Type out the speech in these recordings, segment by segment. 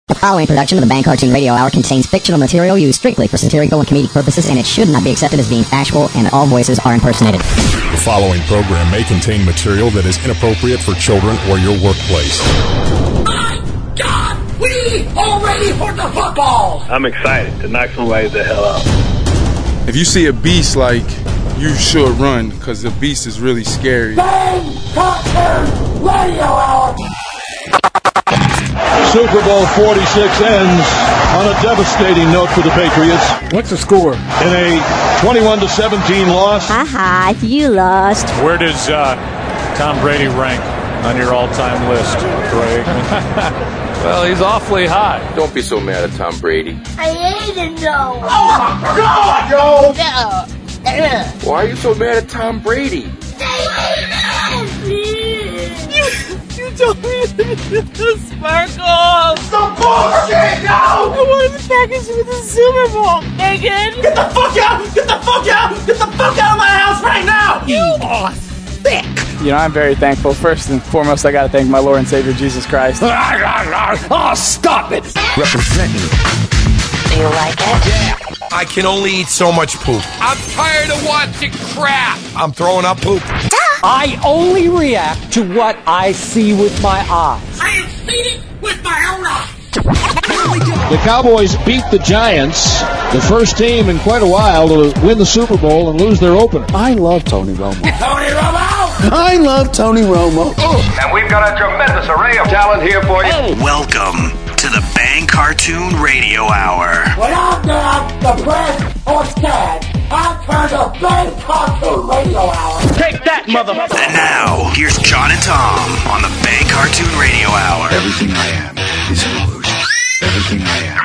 The following production of the Bang Cartoon Radio Hour contains fictional material used strictly for satirical and comedic purposes, and it should not be accepted as being factual, and all voices are impersonated. The following program may contain material that is inappropriate for children or your workplace. My God! We already hit the football! I'm excited to knock somebody the hell out. If you see a beast, you should run, because the beast is really scary. Bang Cartoon Radio Hour! Super Bowl 46 ends on a devastating note for the Patriots. What's the score? In a 21-17 loss. Haha, you lost. Where does Tom Brady rank on your all-time list, Craig? Well, he's awfully high. Don't be so mad at Tom Brady. I hate it, though. Oh, my God, yo! No. Why are you so mad at Tom Brady? You told me the sparkles. The bullshit, no! I wanted the package with the Super Bowl, Megan. Get the fuck out! Get the fuck out! Get the fuck out of my house right now! You are thick. You know, I'm very thankful. First and foremost, I got to thank my Lord and Savior, Jesus Christ. Oh, stop it! Representing. Do you like it? Yeah. I can only eat so much poop. I'm tired of watching crap. I'm throwing up poop. I only react to what I see with my eyes. I have seen it with my own eyes. The Cowboys beat the Giants, the first team in quite a while to win the Super Bowl and lose their opener. I love Tony Romo. Tony Romo! I love Tony Romo. And we've got a tremendous array of talent here for you. Welcome to the Bang Cartoon Radio Hour. When I'm not the press or scared, I turn to Bang Cartoon Radio Hour. Take that, motherfucker. And now, here's John and Tom on the Bang Cartoon Radio Hour. Everything I am is an illusion. Everything I am.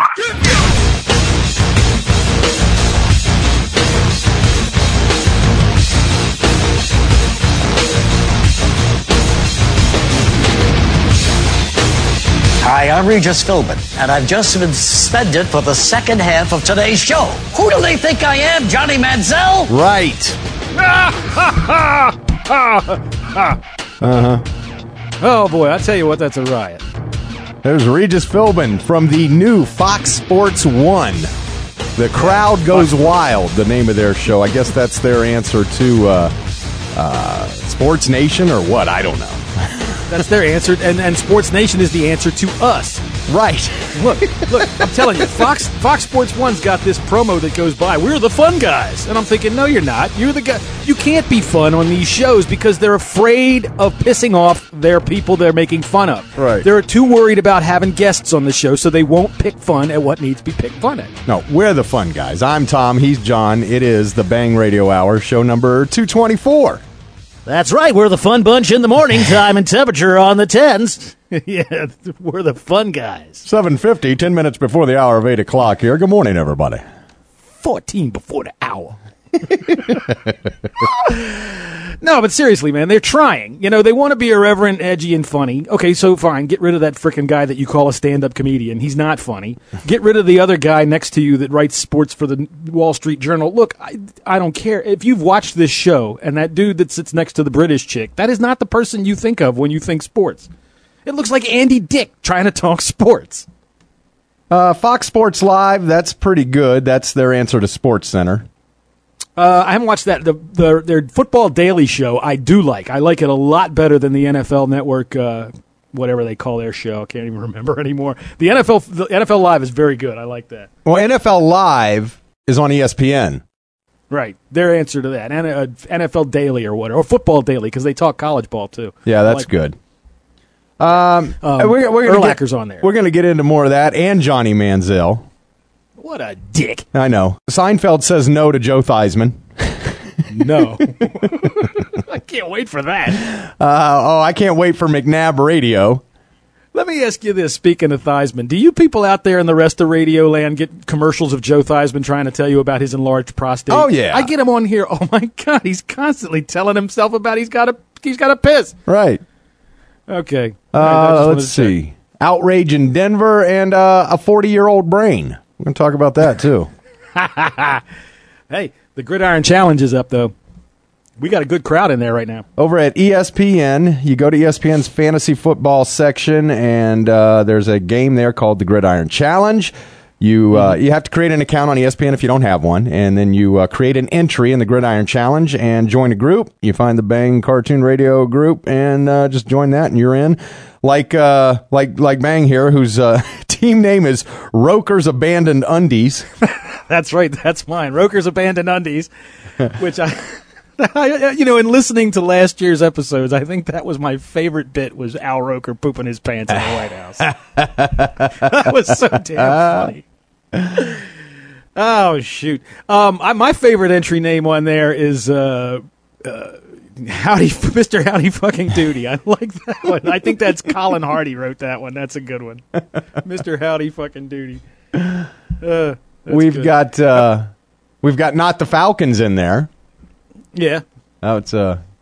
Hi, I'm Regis Philbin, and I've just been suspended for the second half of today's show. Who do they think I am, Johnny Manziel? Right. Oh, boy, I tell you what, that's a riot. There's Regis Philbin from the new Fox Sports 1. The Crowd Goes Wild, the name of their show. I guess that's their answer to Sports Nation or what? I don't know. That's their answer, and Sports Nation is the answer to us. Right. Look, I'm telling you, Fox Sports 1's got this promo that goes by, we're the fun guys. And I'm thinking, no, you're not. You're the guy. You can't be fun on these shows because they're afraid of pissing off their people they're making fun of. Right. They're too worried about having guests on the show, so they won't pick fun at what needs to be picked fun at. No, we're the fun guys. I'm Tom, he's John. It is the Bang Radio Hour, show number 224. That's right, we're the fun bunch in the morning, time and temperature on the 10s. Yeah, we're the fun guys. 7:50, 10 minutes before the hour of 8 o'clock here. Good morning, everybody. 14 before the hour. No, but seriously, man, they're trying. You know, they want to be irreverent, edgy, and funny. Okay, so fine, get rid of that frickin' guy that you call a stand-up comedian. He's not funny. Get rid of the other guy next to you that writes sports for the Wall Street Journal. Look, I don't care. If you've watched this show, and that dude that sits next to the British chick, that is not the person you think of when you think sports. It looks like Andy Dick trying to talk sports. Fox Sports Live, that's pretty good. That's their answer to Sports Center. I haven't watched that. Their Football Daily show, I do like. I like it a lot better than the NFL Network, whatever they call their show. I can't even remember anymore. The NFL Live is very good. I like that. Well, NFL Live is on ESPN. Right. Their answer to that. NFL Daily or whatever. Or Football Daily, because they talk college ball, too. Yeah, that's good. Urlacher's on there. We're going to get into more of that and Johnny Manziel. What a dick. I know. Seinfeld says no to Joe Theismann. No. I can't wait for that. I can't wait for McNabb Radio. Let me ask you this, speaking of Theismann. Do you people out there in the rest of Radio Land get commercials of Joe Theismann trying to tell you about his enlarged prostate? Oh, yeah. I get him on here. Oh, my God. He's constantly telling himself about he's got to piss. Right. Okay. Let's see. Outrage in Denver and a 40-year-old brain. We're going to talk about that, too. Hey, the Gridiron Challenge is up, though. We got a good crowd in there right now. Over at ESPN, you go to ESPN's fantasy football section, and there's a game there called the Gridiron Challenge. You have to create an account on ESPN if you don't have one, and then you create an entry in the Gridiron Challenge and join a group. You find the Bang Cartoon Radio group and just join that, and you're in. Like Bang here, whose team name is Roker's Abandoned Undies. That's right. That's mine. Roker's Abandoned Undies, which in listening to last year's episodes, I think that was my favorite bit, was Al Roker pooping his pants in the White House. That was so damn funny. Oh, shoot. My favorite entry name on there is Mr. Howdy Fucking Doody. I like that one. I think that's Colin Hardy wrote that one. That's a good one. Mr. Howdy Fucking Doody. We've got Not the Falcons in there. Yeah. Oh, it's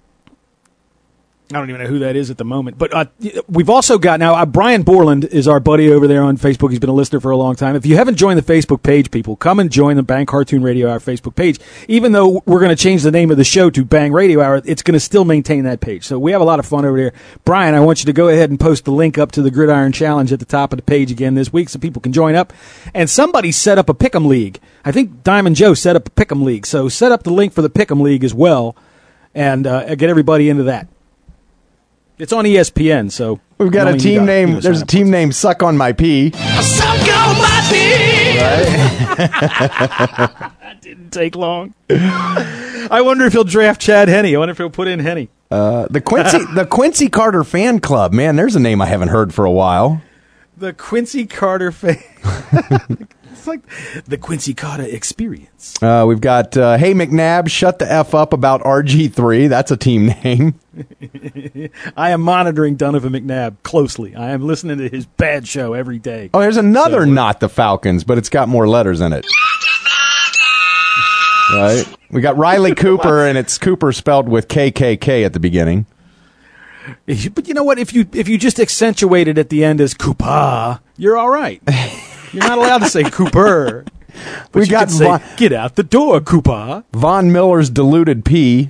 I don't even know who that is at the moment. But we've also got now Brian Borland is our buddy over there on Facebook. He's been a listener for a long time. If you haven't joined the Facebook page, people, come and join the Bang Cartoon Radio Hour Facebook page. Even though we're going to change the name of the show to Bang Radio Hour, it's going to still maintain that page. So we have a lot of fun over there. Brian, I want you to go ahead and post the link up to the Gridiron Challenge at the top of the page again this week so people can join up. And somebody set up a Pick'em League. I think Diamond Joe set up a Pick'em League. So set up the link for the Pick'em League as well and get everybody into that. It's on ESPN, so we've got a team name. There's a team named Suck on My Pee. Suck on my pee. That didn't take long. I wonder if he'll draft Chad Henne. I wonder if he'll put in Henne. The Quincy Carter Fan Club. Man, there's a name I haven't heard for a while. The Quincy Carter Fan. It's like the Quincy Carter Experience. We've got Hey McNabb, shut the F up about RG3. That's a team name. I am monitoring Donovan McNabb closely. I am listening to his bad show every day. Oh, there's another Not the Falcons, but it's got more letters in it. Right? We got Riley Cooper, and it's Cooper spelled with KKK at the beginning. But you know what? If you just accentuate it at the end as Koopa, you're all right. You're not allowed to say Cooper. We got say, get out the door, Koopa. Von Miller's diluted pee.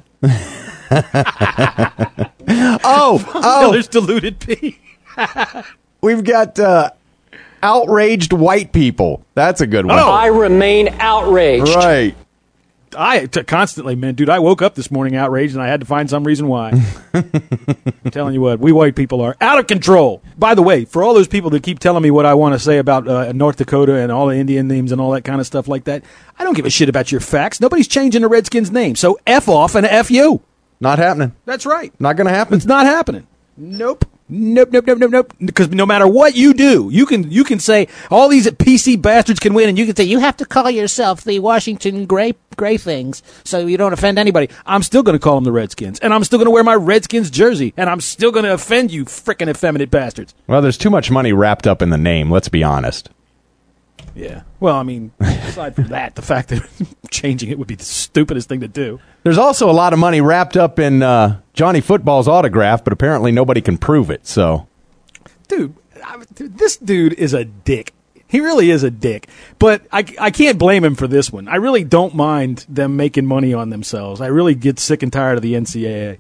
Miller's diluted pee. We've got outraged white people. That's a good one. Oh, I remain outraged. Right. Constantly, man, dude. I woke up this morning outraged, and I had to find some reason why. I'm telling you what, we white people are out of control. By the way, for all those people that keep telling me what I want to say about North Dakota and all the Indian names and all that kind of stuff like that, I don't give a shit about your facts. Nobody's changing the Redskins' name, so F off and F you. Not happening. That's right. Not going to happen. It's not happening. Nope. Because no matter what you do, you can say all these PC bastards can win, and you can say you have to call yourself the Washington Gray things so you don't offend anybody. I'm still going to call them the Redskins, and I'm still going to wear my Redskins jersey, and I'm still going to offend you frickin' effeminate bastards. Well, there's too much money wrapped up in the name, let's be honest. Yeah. Well, I mean, aside from that, the fact that changing it would be the stupidest thing to do. There's also a lot of money wrapped up in Johnny Football's autograph, but apparently nobody can prove it, so. Dude, this dude is a dick. He really is a dick. But I can't blame him for this one. I really don't mind them making money on themselves. I really get sick and tired of the NCAA.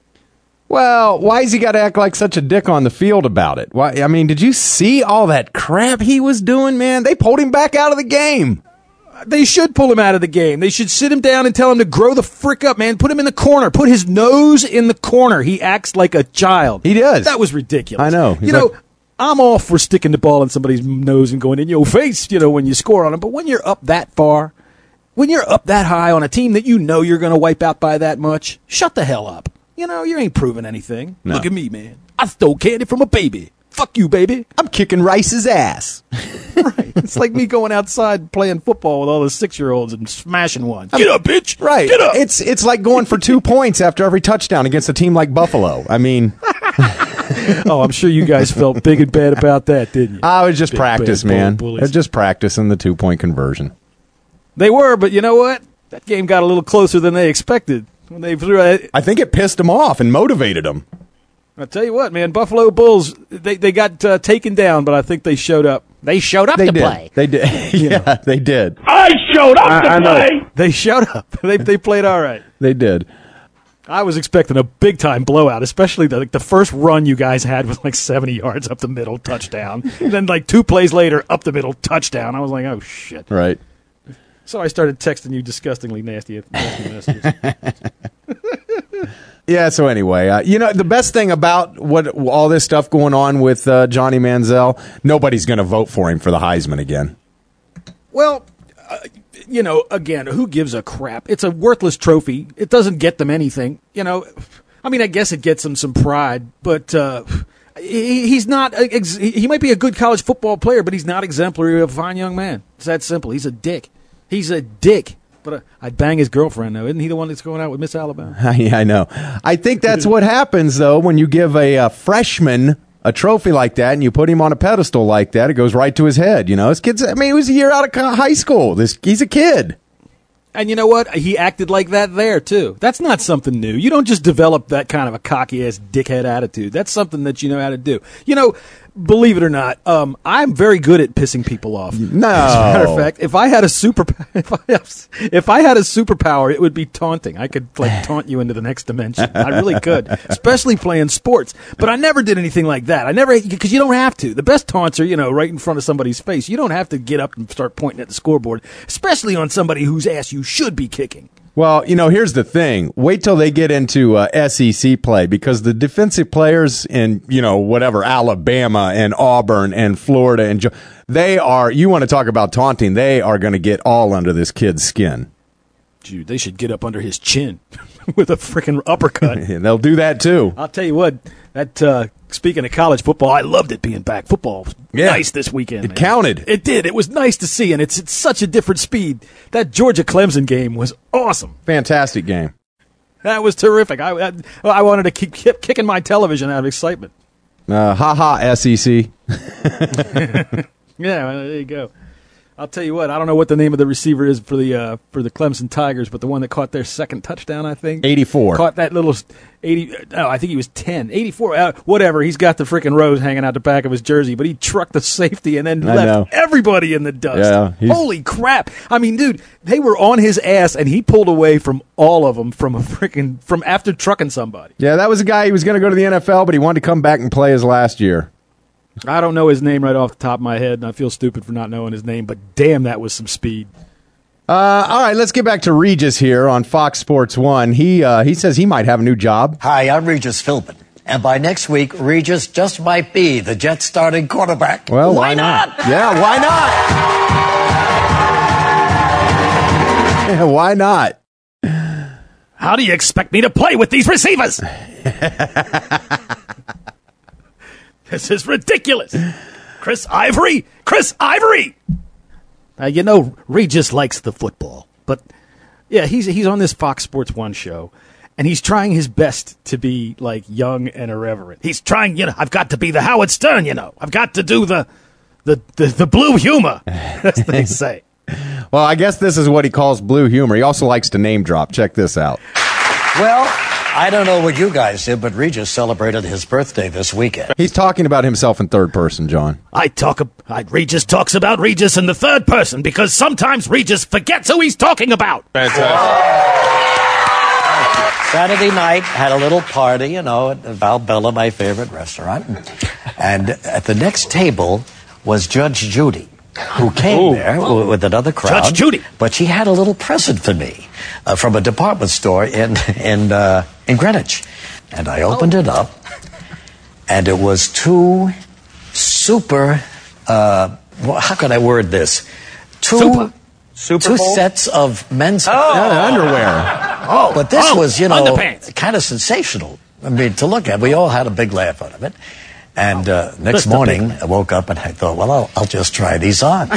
Well, why's he got to act like such a dick on the field about it? Why? I mean, did you see all that crap he was doing, man? They pulled him back out of the game. They should pull him out of the game. They should sit him down and tell him to grow the frick up, man. Put him in the corner. Put his nose in the corner. He acts like a child. He does. That was ridiculous. I know. You know, I'm all for sticking the ball in somebody's nose and going in your face, when you score on them. But when you're up that far, when you're up that high on a team that you know you're going to wipe out by that much, shut the hell up. You ain't proving anything. No. Look at me, man. I stole candy from a baby. Fuck you, baby. I'm kicking Rice's ass. Right. It's like me going outside playing football with all the 6-year-olds and smashing one. Get up, bitch. Right. Get up. It's like going for 2 points after every touchdown against a team like Buffalo. I mean. Oh, I'm sure you guys felt big and bad about that, didn't you? I was just practice, man. They're just practicing the 2-point conversion. They were, but you know what? That game got a little closer than they expected. When they threw it. I think it pissed them off and motivated them. I'll tell you what, man. Buffalo Bulls, they got taken down, but I think they showed up. They showed up to play. They did. Yeah, they did. I showed up to play. They showed up. They played all right. They did. I was expecting a big-time blowout, especially the first run you guys had was like 70 yards up the middle, touchdown. And then like 2 plays later, up the middle, touchdown. I was like, oh, shit. Right. So I started texting you disgustingly nasty messages. Yeah, so anyway, the best thing about all this stuff going on with Johnny Manziel, nobody's going to vote for him for the Heisman again. Well, again, who gives a crap? It's a worthless trophy. It doesn't get them anything. I mean, I guess it gets him some pride, but he's not. He might be a good college football player, but he's not exemplary of a fine young man. It's that simple. He's a dick. He's a dick. But I'd bang his girlfriend, though. Isn't he the one that's going out with Miss Alabama? Yeah, I know. I think that's what happens, though, when you give a freshman a trophy like that and you put him on a pedestal like that. It goes right to his head. This kid's, he was a year out of high school. He's a kid. And you know what? He acted like that there, too. That's not something new. You don't just develop that kind of a cocky-ass dickhead attitude. That's something that you know how to do. Believe it or not, I'm very good at pissing people off. No. As a matter of fact, if I had a superpower, it would be taunting. I could taunt you into the next dimension. I really could, especially playing sports. But I never did anything like that. Because you don't have to. The best taunts are, right in front of somebody's face. You don't have to get up and start pointing at the scoreboard, especially on somebody whose ass you should be kicking. Well, here's the thing. Wait till they get into SEC play, because the defensive players in, Alabama and Auburn and Florida, and you want to talk about taunting, they are going to get all under this kid's skin. Dude, they should get up under his chin with a freaking uppercut. Yeah, they'll do that, too. I'll tell you what, speaking of college football, I loved it being back. Football was nice this weekend. It counted. It did. It was nice to see, and it's such a different speed. That Georgia-Clemson game was awesome. Fantastic game. That was terrific. I wanted to keep kicking my television out of excitement. SEC. Yeah, well, there you go. I'll tell you what, I don't know what the name of the receiver is for the Clemson Tigers, but the one that caught their second touchdown, I think. 84. Caught that little 80. No, I think he was 10. 84. Whatever. He's got the freaking rose hanging out the back of his jersey, but he trucked the safety and then left everybody in the dust. Yeah, holy crap. I mean, dude, they were on his ass, and he pulled away from all of them from after trucking somebody. Yeah, that was a guy, he was going to go to the NFL, but he wanted to come back and play his last year. I don't know his name right off the top of my head, and I feel stupid for not knowing his name, but damn, that was some speed. All right, let's get back to Regis here on Fox Sports 1. He says he might have a new job. Hi, I'm Regis Philbin. And by next week, Regis just might be the Jets starting quarterback. Well, why not? Yeah, why not? Yeah, why not? How do you expect me to play with these receivers? This is ridiculous. Chris Ivory! Regis likes the football. But, yeah, he's on this Fox Sports 1 show, and he's trying his best to be, young and irreverent. He's trying, I've got to be the Howard Stern, I've got to do the blue humor, as they say. Well, I guess this is what he calls blue humor. He also likes to name drop. Check this out. Well, I don't know what you guys did, but Regis celebrated his birthday this weekend. He's talking about himself in third person, John. Regis talks about Regis in the third person because sometimes Regis forgets who he's talking about. Fantastic. Saturday night, had a little party, at Valbella, my favorite restaurant. And at the next table was Judge Judy, who came there with another crowd. Judge Judy. But she had a little present for me from a department store in Greenwich. And I opened it up, and it was two super, how can I word this? Two sets of men's underwear. But this was, underpants. kind of sensational. I mean, to look at. We all had a big laugh out of it. And next morning, I woke up and I thought, well, I'll just try these on.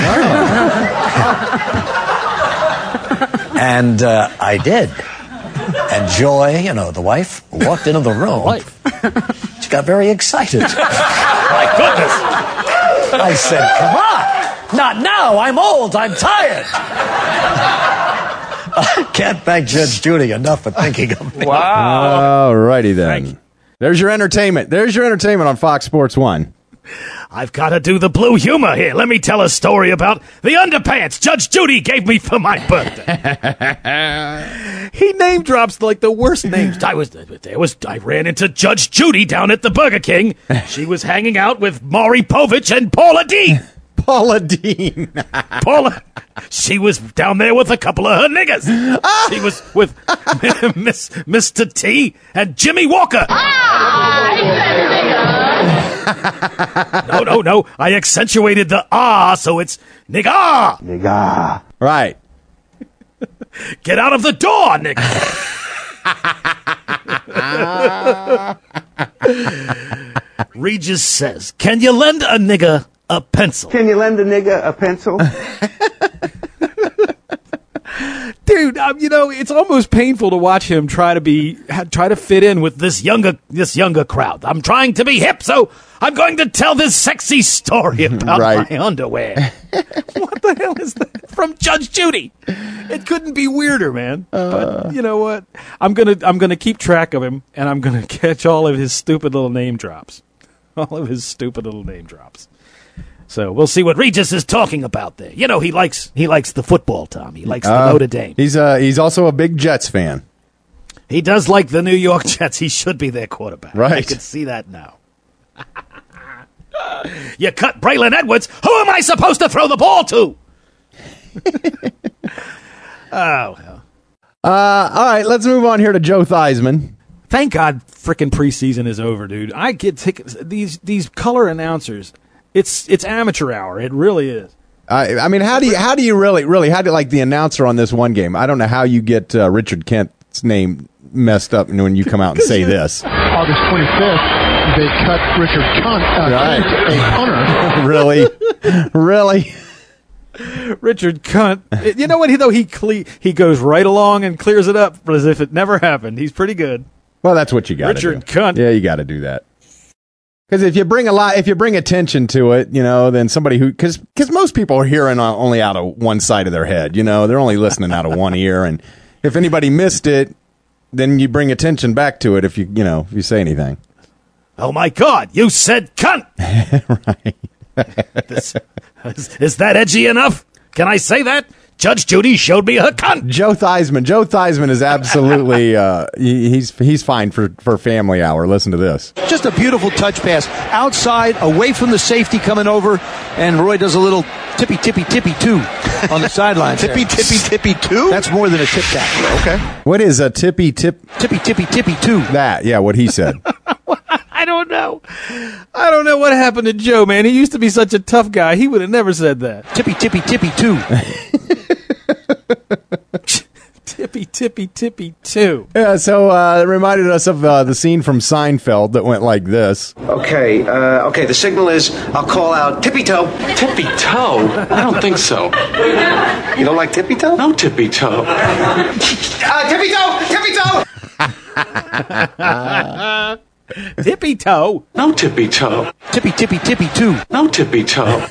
And I did. And Joy, the wife, walked into the room. She got very excited. My goodness. I said, come on. Not now. I'm old. I'm tired. I can't thank Judge Judy enough for thinking of me. Wow. All righty then. There's your entertainment. On Fox Sports 1. I've got to do the blue humor here. Let me tell a story about the underpants Judge Judy gave me for my birthday. He name drops like the worst names. I ran into Judge Judy down at the Burger King. She was hanging out with Maury Povich and Paula Deen. Paula Deen. She was down there with a couple of her niggas. She was with Mr. T and Jimmy Walker. No. I accentuated the so it's nigga. Nigga. Right. Get out of the door, nigga. Regis says, can you lend a nigga a pencil? Can you lend a nigga a pencil? Dude, it's almost painful to watch him try to fit in with this younger crowd. I'm trying to be hip, so I'm going to tell this sexy story about my underwear. What the hell is that? From Judge Judy. It couldn't be weirder, man. But you know what? I'm gonna keep track of him, and I'm gonna catch all of his stupid little name drops. So we'll see what Regis is talking about there. He likes the football, Tom. He likes the Notre Dame. He's also a big Jets fan. He does like the New York Jets. He should be their quarterback. Right. I can see that now. You cut Braylon Edwards. Who am I supposed to throw the ball to? Oh, hell. All right, let's move on here to Joe Theismann. Thank God frickin' preseason is over, dude. I get these color announcers. It's amateur hour. It really is. I mean, how do you really like the announcer on this one game? I don't know how you get Richard Kent's name messed up when you come out and say this. August 25th, they cut Richard Kent a punter. Really? Richard Kent. You know what? He goes right along and clears it up as if it never happened. He's pretty good. Well, that's what you got to do. Richard Kent. Yeah, you got to do that. Because if you bring attention to it, then somebody because most people are hearing only out of one side of their head, they're only listening out of one ear, and if anybody missed it, then you bring attention back to it if you say anything. Oh my God, you said cunt! Right. Is that edgy enough? Can I say that? Judge Judy showed me her cunt. Joe Theismann is absolutely he's fine for family hour. Listen to this. Just a beautiful touch pass outside, away from the safety coming over, and Roy does a little tippy two on the sideline. Tippy two? That's more than a tip tackle. Okay. What is a tippy two? That, yeah, what he said. I don't know what happened to Joe, man. He used to be such a tough guy. He would have never said that. Tippy two. Tippy two. Yeah, so it reminded us of the scene from Seinfeld that went like this. Okay, the signal is I'll call out tippy toe. Tippy toe? I don't think so. You don't like tippy toe? No tippy toe. Tippy toe! Tippy toe? No tippy toe. Tippy two. No tippy toe.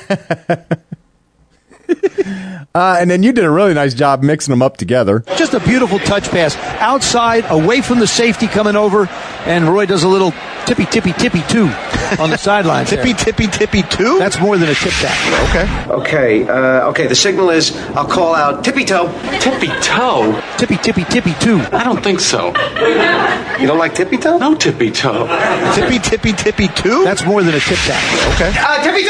And then you did a really nice job mixing them up together. Just a beautiful touch pass outside, away from the safety coming over, and Roy does a little tippy two on the sideline. Tippy two? That's more than a tip tackle. Okay, the signal is I'll call out tippy toe. Tippy toe? Tippy two. I don't think so. You don't like tippy toe? No tippy toe. Tippy two? That's more than a tip tackle. Okay. Tippy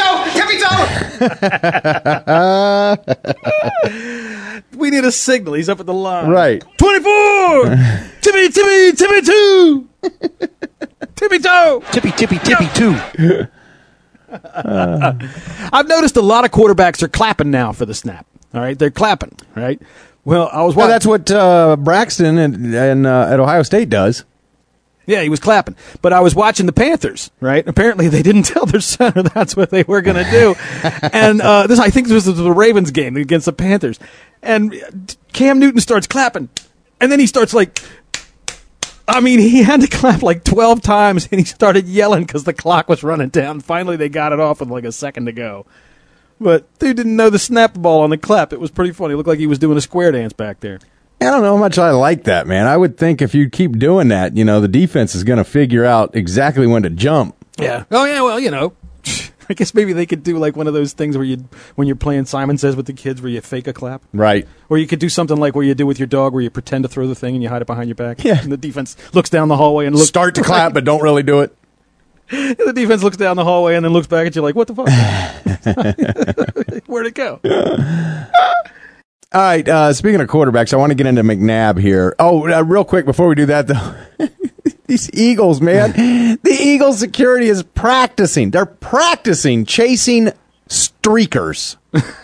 toe! We need a signal. He's up at the line. Right. 24! Tippy two! Tippy toe! Tippy two. I've noticed a lot of quarterbacks are clapping now for the snap. All right, they're clapping. Right. Well, I was watching. Well, that's what Braxton at Ohio State does. Yeah, he was clapping. But I was watching the Panthers, right? Apparently they didn't tell their center that's what they were going to do. And I think this was the Ravens game against the Panthers. And Cam Newton starts clapping. And then he starts he had to clap 12 times, and he started yelling because the clock was running down. Finally, they got it off with a second to go. But dude didn't know the snap ball on the clap. It was pretty funny. It looked like he was doing a square dance back there. I don't know how much I like that, man. I would think if you keep doing that, the defense is going to figure out exactly when to jump. Yeah. Oh, yeah, well, I guess maybe they could do like one of those things where when you're playing Simon Says with the kids, where you fake a clap. Right. Or you could do something like where you do with your dog, where you pretend to throw the thing and you hide it behind your back. Yeah. And the defense looks down the hallway and looks. Start to clap, but don't really do it. And the defense looks down the hallway and then looks back at you like, what the fuck? Where'd it go? All right. Speaking of quarterbacks, I want to get into McNabb here. Oh, real quick before we do that, though. These Eagles, man. The Eagles security is practicing. They're practicing chasing streakers.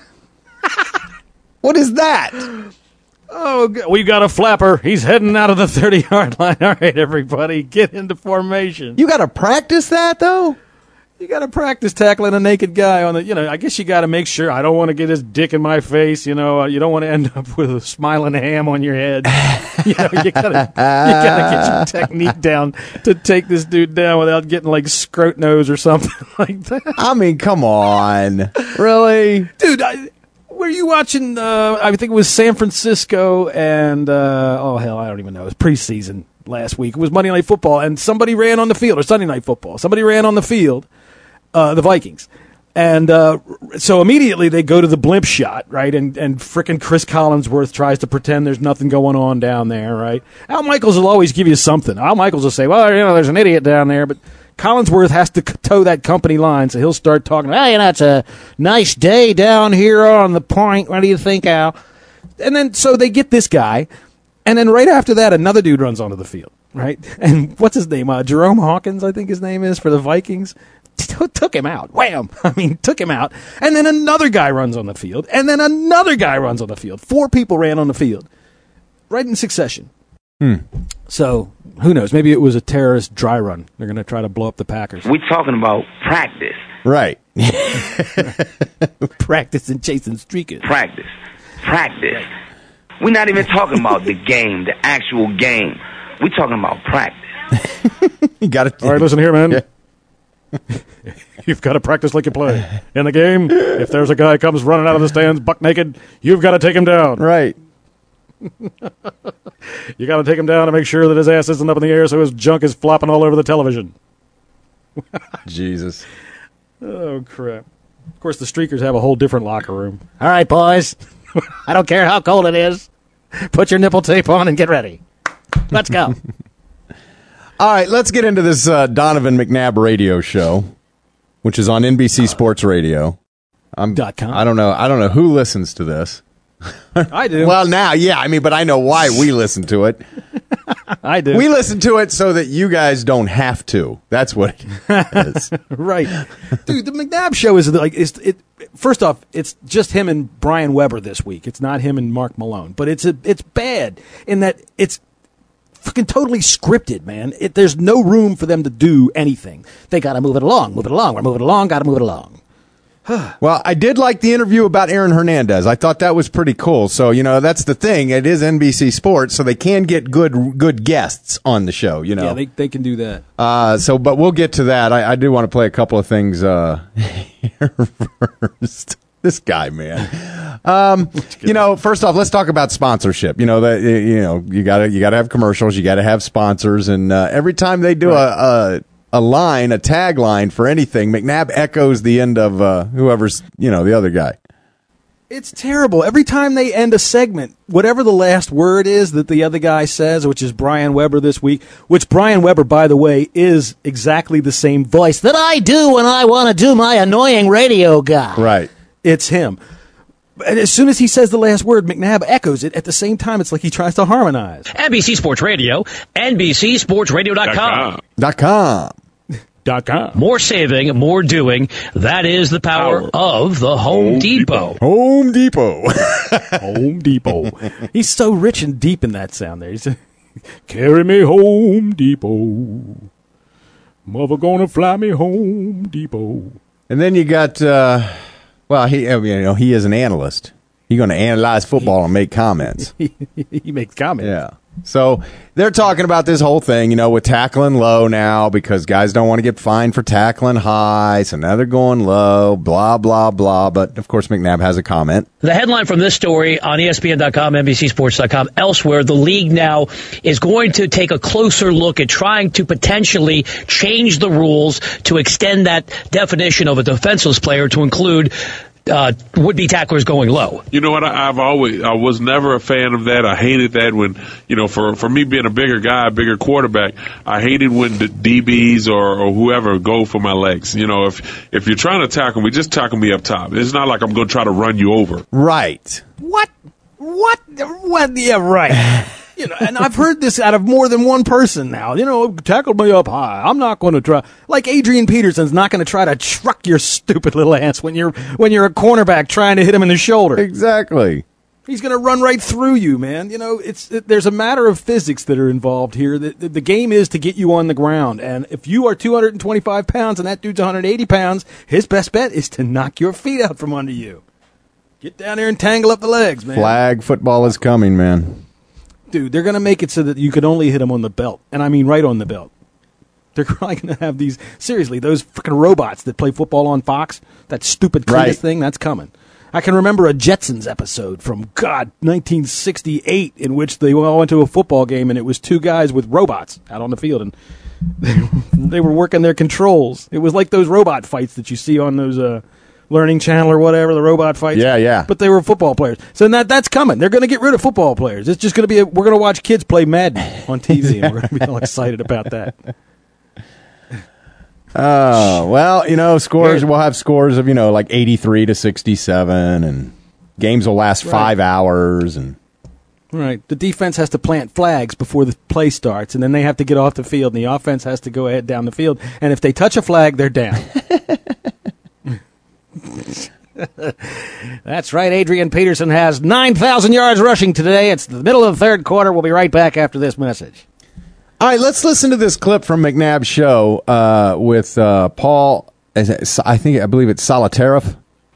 What is that? Oh, we got a flapper. He's heading out of the 30-yard line. All right, everybody, get into formation. You got to practice that, though? You got to practice tackling a naked guy on the, I guess you got to make sure. I don't want to get his dick in my face. You don't want to end up with a smiling ham on your head. You got to get your technique down to take this dude down without getting like scrot nose or something like that. I mean, come on. Really? Dude, were you watching, I think it was San Francisco and, I don't even know. It was preseason last week. It was Monday Night Football, and somebody ran on the field, or Sunday Night Football. Somebody ran on the field. The Vikings. And so immediately they go to the blimp shot, right? And frickin' Chris Collinsworth tries to pretend there's nothing going on down there, right? Al Michaels will always give you something. Al Michaels will say, well, there's an idiot down there, but Collinsworth has to toe that company line, so he'll start talking, it's a nice day down here on the point. What do you think, Al? And then so they get this guy, and then right after that, another dude runs onto the field, right? And what's his name? Jerome Hawkins, I think his name is, for the Vikings. Took him out. Wham! Took him out. And then another guy runs on the field. And then another guy runs on the field. 4 people ran on the field. Right in succession. So, who knows? Maybe it was a terrorist dry run. They're going to try to blow up the Packers. We're talking about practice. Right. Practice and chasing streakers. Practice. We're not even talking about the game, the actual game. We're talking about practice. You got it. All right, listen here, man. Yeah. You've got to practice like you play. In the game, if there's a guy comes running out of the stands buck naked, you've got to take him down. Right. You got to take him down to make sure that his ass isn't up in the air so his junk is flopping all over the television. Jesus. Oh, crap. Of course, the streakers have a whole different locker room. All right, boys. I don't care how cold it is. Put your nipple tape on and get ready. Let's go. All right, let's get into this Donovan McNabb radio show, which is on NBC Sports Radio. .com. I don't know who listens to this. I do. Well, now, yeah, but I know why we listen to it. I do. We listen to it so that you guys don't have to. That's what it is. Right. Dude, the McNabb show is like, first off, it's just him and Brian Weber this week. It's not him and Mark Malone. But it's bad in that it's fucking totally scripted, man. There's no room for them to do anything. They got to move it along. We're moving along, got to move it along. Well, I did like the interview about Aaron Hernandez. I thought that was pretty cool. So, that's the thing. It is NBC Sports, so they can get good guests on the show, Yeah, they can do that. But we'll get to that. I do want to play a couple of things here first. This guy, man. First off, let's talk about sponsorship. You gotta have commercials, you gotta have sponsors, and every time they do a tagline for anything, McNabb echoes the end of whoever's the other guy. It's terrible. Every time they end a segment, whatever the last word is that the other guy says, which is Brian Weber this week, which Brian Weber, by the way, is exactly the same voice that I do when I want to do my annoying radio guy. Right. It's him. And as soon as he says the last word, McNabb echoes it. At the same time, it's like he tries to harmonize. NBC Sports Radio, NBCSportsRadio.com. .com. More saving, more doing. That is the power of the Home Depot. Home Depot. Home Depot. He's so rich and deep in that sound there. He's carry me Home Depot. Mother gonna fly me Home Depot. And then you got, he is an analyst. He's going to analyze football and make comments. He makes comments. Yeah. So they're talking about this whole thing, with tackling low now because guys don't want to get fined for tackling high. So now they're going low, blah, blah, blah. But, of course, McNabb has a comment. The headline from this story on ESPN.com, NBCSports.com, elsewhere, the league now is going to take a closer look at trying to potentially change the rules to extend that definition of a defenseless player to include would-be tacklers going low. You know what? I was never a fan of that. I hated that when, for me being a bigger guy, a bigger quarterback, I hated when the DBs or whoever go for my legs. If you're trying to tackle me, just tackle me up top. It's not like I'm going to try to run you over. Right. What? Yeah, right. And I've heard this out of more than one person now. Tackle me up high. I'm not going to try. Like Adrian Peterson's not going to try to truck your stupid little ass when you're a cornerback trying to hit him in the shoulder. Exactly. He's going to run right through you, man. There's a matter of physics that are involved here. The game is to get you on the ground. And if you are 225 pounds and that dude's 180 pounds, his best bet is to knock your feet out from under you. Get down there and tangle up the legs, man. Flag football is coming, man. Dude, they're going to make it so that you could only hit them on the belt. And I mean right on the belt. They're probably going to have these, seriously, those freaking robots that play football on Fox, that stupid Cletus thing, that's coming. I can remember a Jetsons episode from, 1968, in which they all went to a football game, and it was two guys with robots out on the field, and they were working their controls. It was like those robot fights that you see on those Learning Channel or whatever, the robot fights. Yeah. But they were football players. So that's coming. They're going to get rid of football players. It's just going to be, we're going to watch kids play Madden on TV, and we're going to be all excited about that. Oh, well, scores, we'll have scores of, like 83 to 67, and games will last 5 hours. And right. The defense has to plant flags before the play starts, and then they have to get off the field, and the offense has to go ahead down the field. And if they touch a flag, they're down. That's right. Adrian Peterson has 9,000 yards rushing today. It's the middle of the third quarter. We'll be right back after this message. All right, let's listen to this clip from McNabb's show with Paul. I believe it's Solitaroff.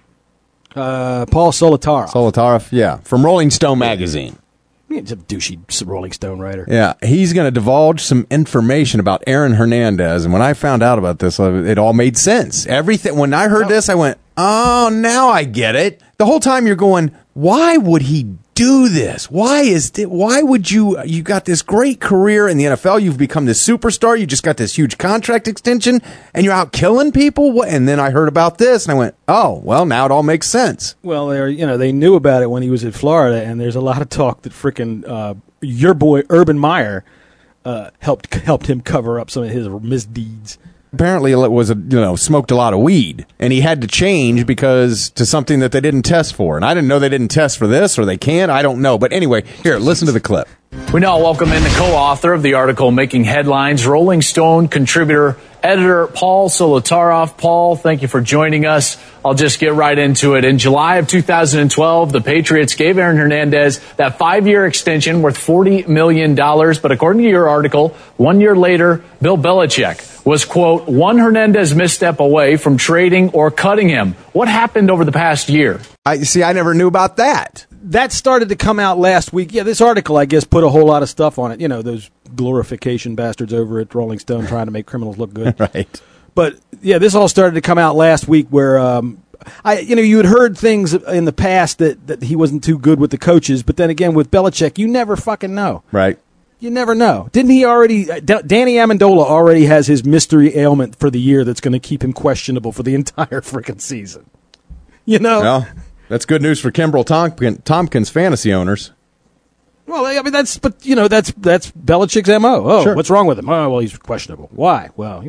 Paul Solitaroff. Solitaroff, yeah, from Rolling Stone magazine. He's a douchey Rolling Stone writer. Yeah, he's going to divulge some information about Aaron Hernandez. And when I found out about this, it all made sense. Everything. When I heard this, I went, oh, now I get it. The whole time you're going, why would he do this? Why would you got this great career in the NFL, you've become this superstar, you just got this huge contract extension, and you're out killing people? And then I heard about this, and I went, oh, well, now it all makes sense. Well, they knew about it when he was in Florida, and there's a lot of talk that frickin' your boy Urban Meyer helped him cover up some of his misdeeds. Apparently, it was smoked a lot of weed, and he had to change to something that they didn't test for. And I didn't know they didn't test for this, or they can't. I don't know. But anyway, here, listen to the clip. We now welcome in the co-author of the article making headlines, Rolling Stone contributor, editor Paul Solitaroff. Paul, thank you for joining us. I'll just get right into it. In July of 2012, the Patriots gave Aaron Hernandez that 5-year extension worth $40 million. But according to your article, 1 year later, Bill Belichick was, quote, one Hernandez misstep away from trading or cutting him. What happened over the past year? I never knew about that. That started to come out last week. Yeah, this article, I guess, put a whole lot of stuff on it. Those glorification bastards over at Rolling Stone trying to make criminals look good. Right. But, yeah, this all started to come out last week where, you had heard things in the past that he wasn't too good with the coaches. But then again, with Belichick, you never fucking know. Right. You never know. Didn't he already... Danny Amendola already has his mystery ailment for the year that's going to keep him questionable for the entire freaking season. Well, that's good news for Kimbrel Tompkins fantasy owners. Well, I mean, that's Belichick's M.O. Oh, sure. What's wrong with him? Oh, well, he's questionable. Why? Well,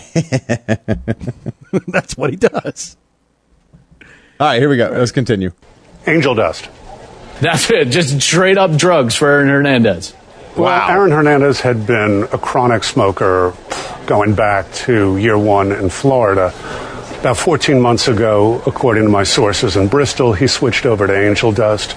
that's what he does. All right, here we go. Let's continue. Angel dust. That's it. Just straight up drugs for Aaron Hernandez. Well, Aaron Hernandez had been a chronic smoker going back to year one in Florida. About 14 months ago, according to my sources in Bristol, he switched over to angel dust,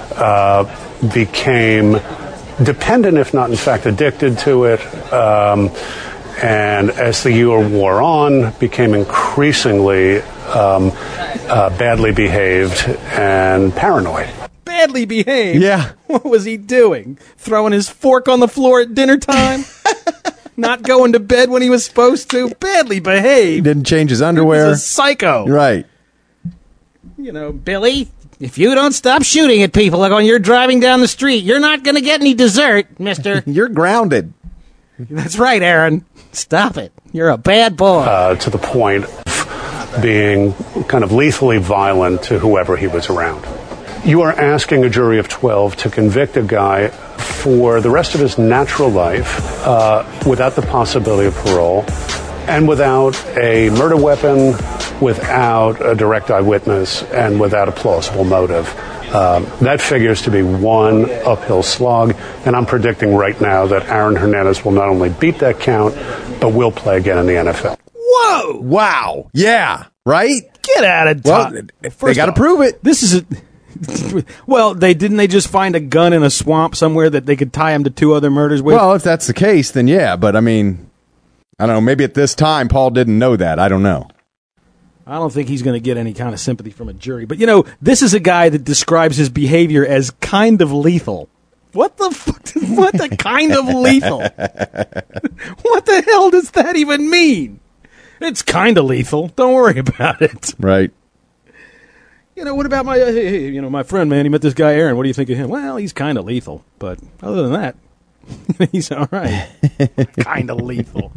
became dependent, if not in fact addicted to it, and as the year wore on, became increasingly badly behaved and paranoid. Badly behaved? Yeah. What was he doing? Throwing his fork on the floor at dinner time? Not going to bed when he was supposed to? Badly behaved. He didn't change his underwear. He's a psycho. Right. You know, Billy, if you don't stop shooting at people like when you're driving down the street, you're not going to get any dessert, mister. You're grounded. That's right, Aaron. Stop it. You're a bad boy. To the point of being kind of lethally violent to whoever he was around. You are asking a jury of 12 to convict a guy for the rest of his natural life without the possibility of parole and without a murder weapon, without a direct eyewitness, and without a plausible motive. That figures to be one uphill slog, and I'm predicting right now that Aaron Hernandez will not only beat that count, but will play again in the NFL. Whoa! Wow. Yeah. Right? Get out of town. Well, they got to prove it. This is a... Well, didn't they just find a gun in a swamp somewhere that they could tie him to 2 other murders with? Well, if that's the case, then yeah. But, I mean, I don't know. Maybe at this time, Paul didn't know that. I don't know. I don't think he's going to get any kind of sympathy from a jury. But, you know, this is a guy that describes his behavior as kind of lethal. What the fuck? What the kind of lethal? What the hell does that even mean? It's kind of lethal. Don't worry about it. Right. You know, what about my friend, man? He met this guy, Aaron. What do you think of him? Well, he's kind of lethal. But other than that, he's all right. Kind of lethal.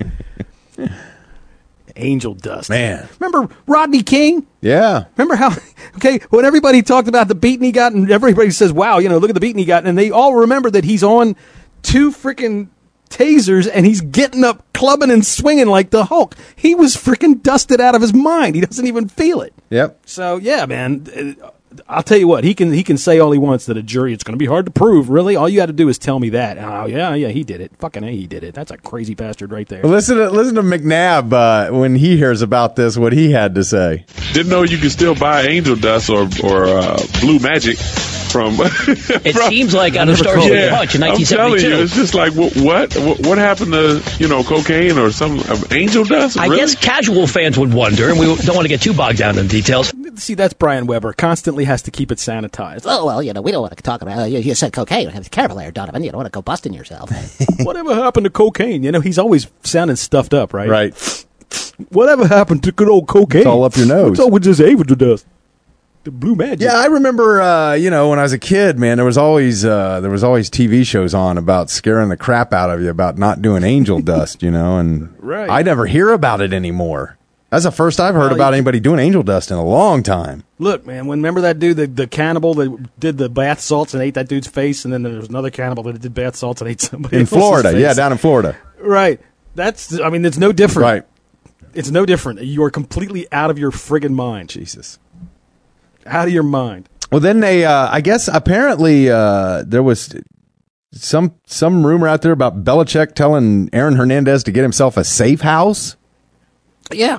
Angel dust. Man. Remember Rodney King? Yeah. Remember how, when everybody talked about the beating he got, and everybody says, wow, look at the beating he got, and they all remember that he's on 2 freaking tasers, and he's getting up, clubbing and swinging like the Hulk. He was freaking dusted out of his mind. He doesn't even feel it. Yep. So, yeah, man, I'll tell you what, he can say all he wants that a jury, it's going to be hard to prove. Really? All you got to do is tell me that. Oh, yeah, he did it. Fucking A, he did it. That's a crazy bastard right there. Well, listen to McNabb when he hears about this, what he had to say. Didn't know you could still buy angel dust or blue magic from. It seems like on a Starsky Punch in 1972. I'm telling you, it's just like what happened to cocaine or some angel dust? I guess casual fans would wonder, and we don't want to get too bogged down in details. See, that's Brian Weber. Constantly has to keep it sanitized. Oh, well, we don't want to talk about it. You said cocaine. Be careful there, Donovan. You don't want to go busting yourself. Whatever happened to cocaine? He's always sounding stuffed up, right? Right. Whatever happened to good old cocaine? It's all up your nose. What's up with this angel dust? The blue magic. Yeah, I remember, when I was a kid, man, there was always TV shows on about scaring the crap out of you about not doing angel dust, and right. I never hear about it anymore. That's the first I've heard about anybody doing angel dust in a long time. Look, man, remember that dude, the cannibal that did the bath salts and ate that dude's face, and then there was another cannibal that did bath salts and ate somebody else's Florida, face. yeah, down in Florida. Right. It's no different. Right. It's no different. You are completely out of your friggin' mind. Jesus. Out of your mind. Well, then they, I guess, apparently there was some rumor out there about Belichick telling Aaron Hernandez to get himself a safe house. Yeah.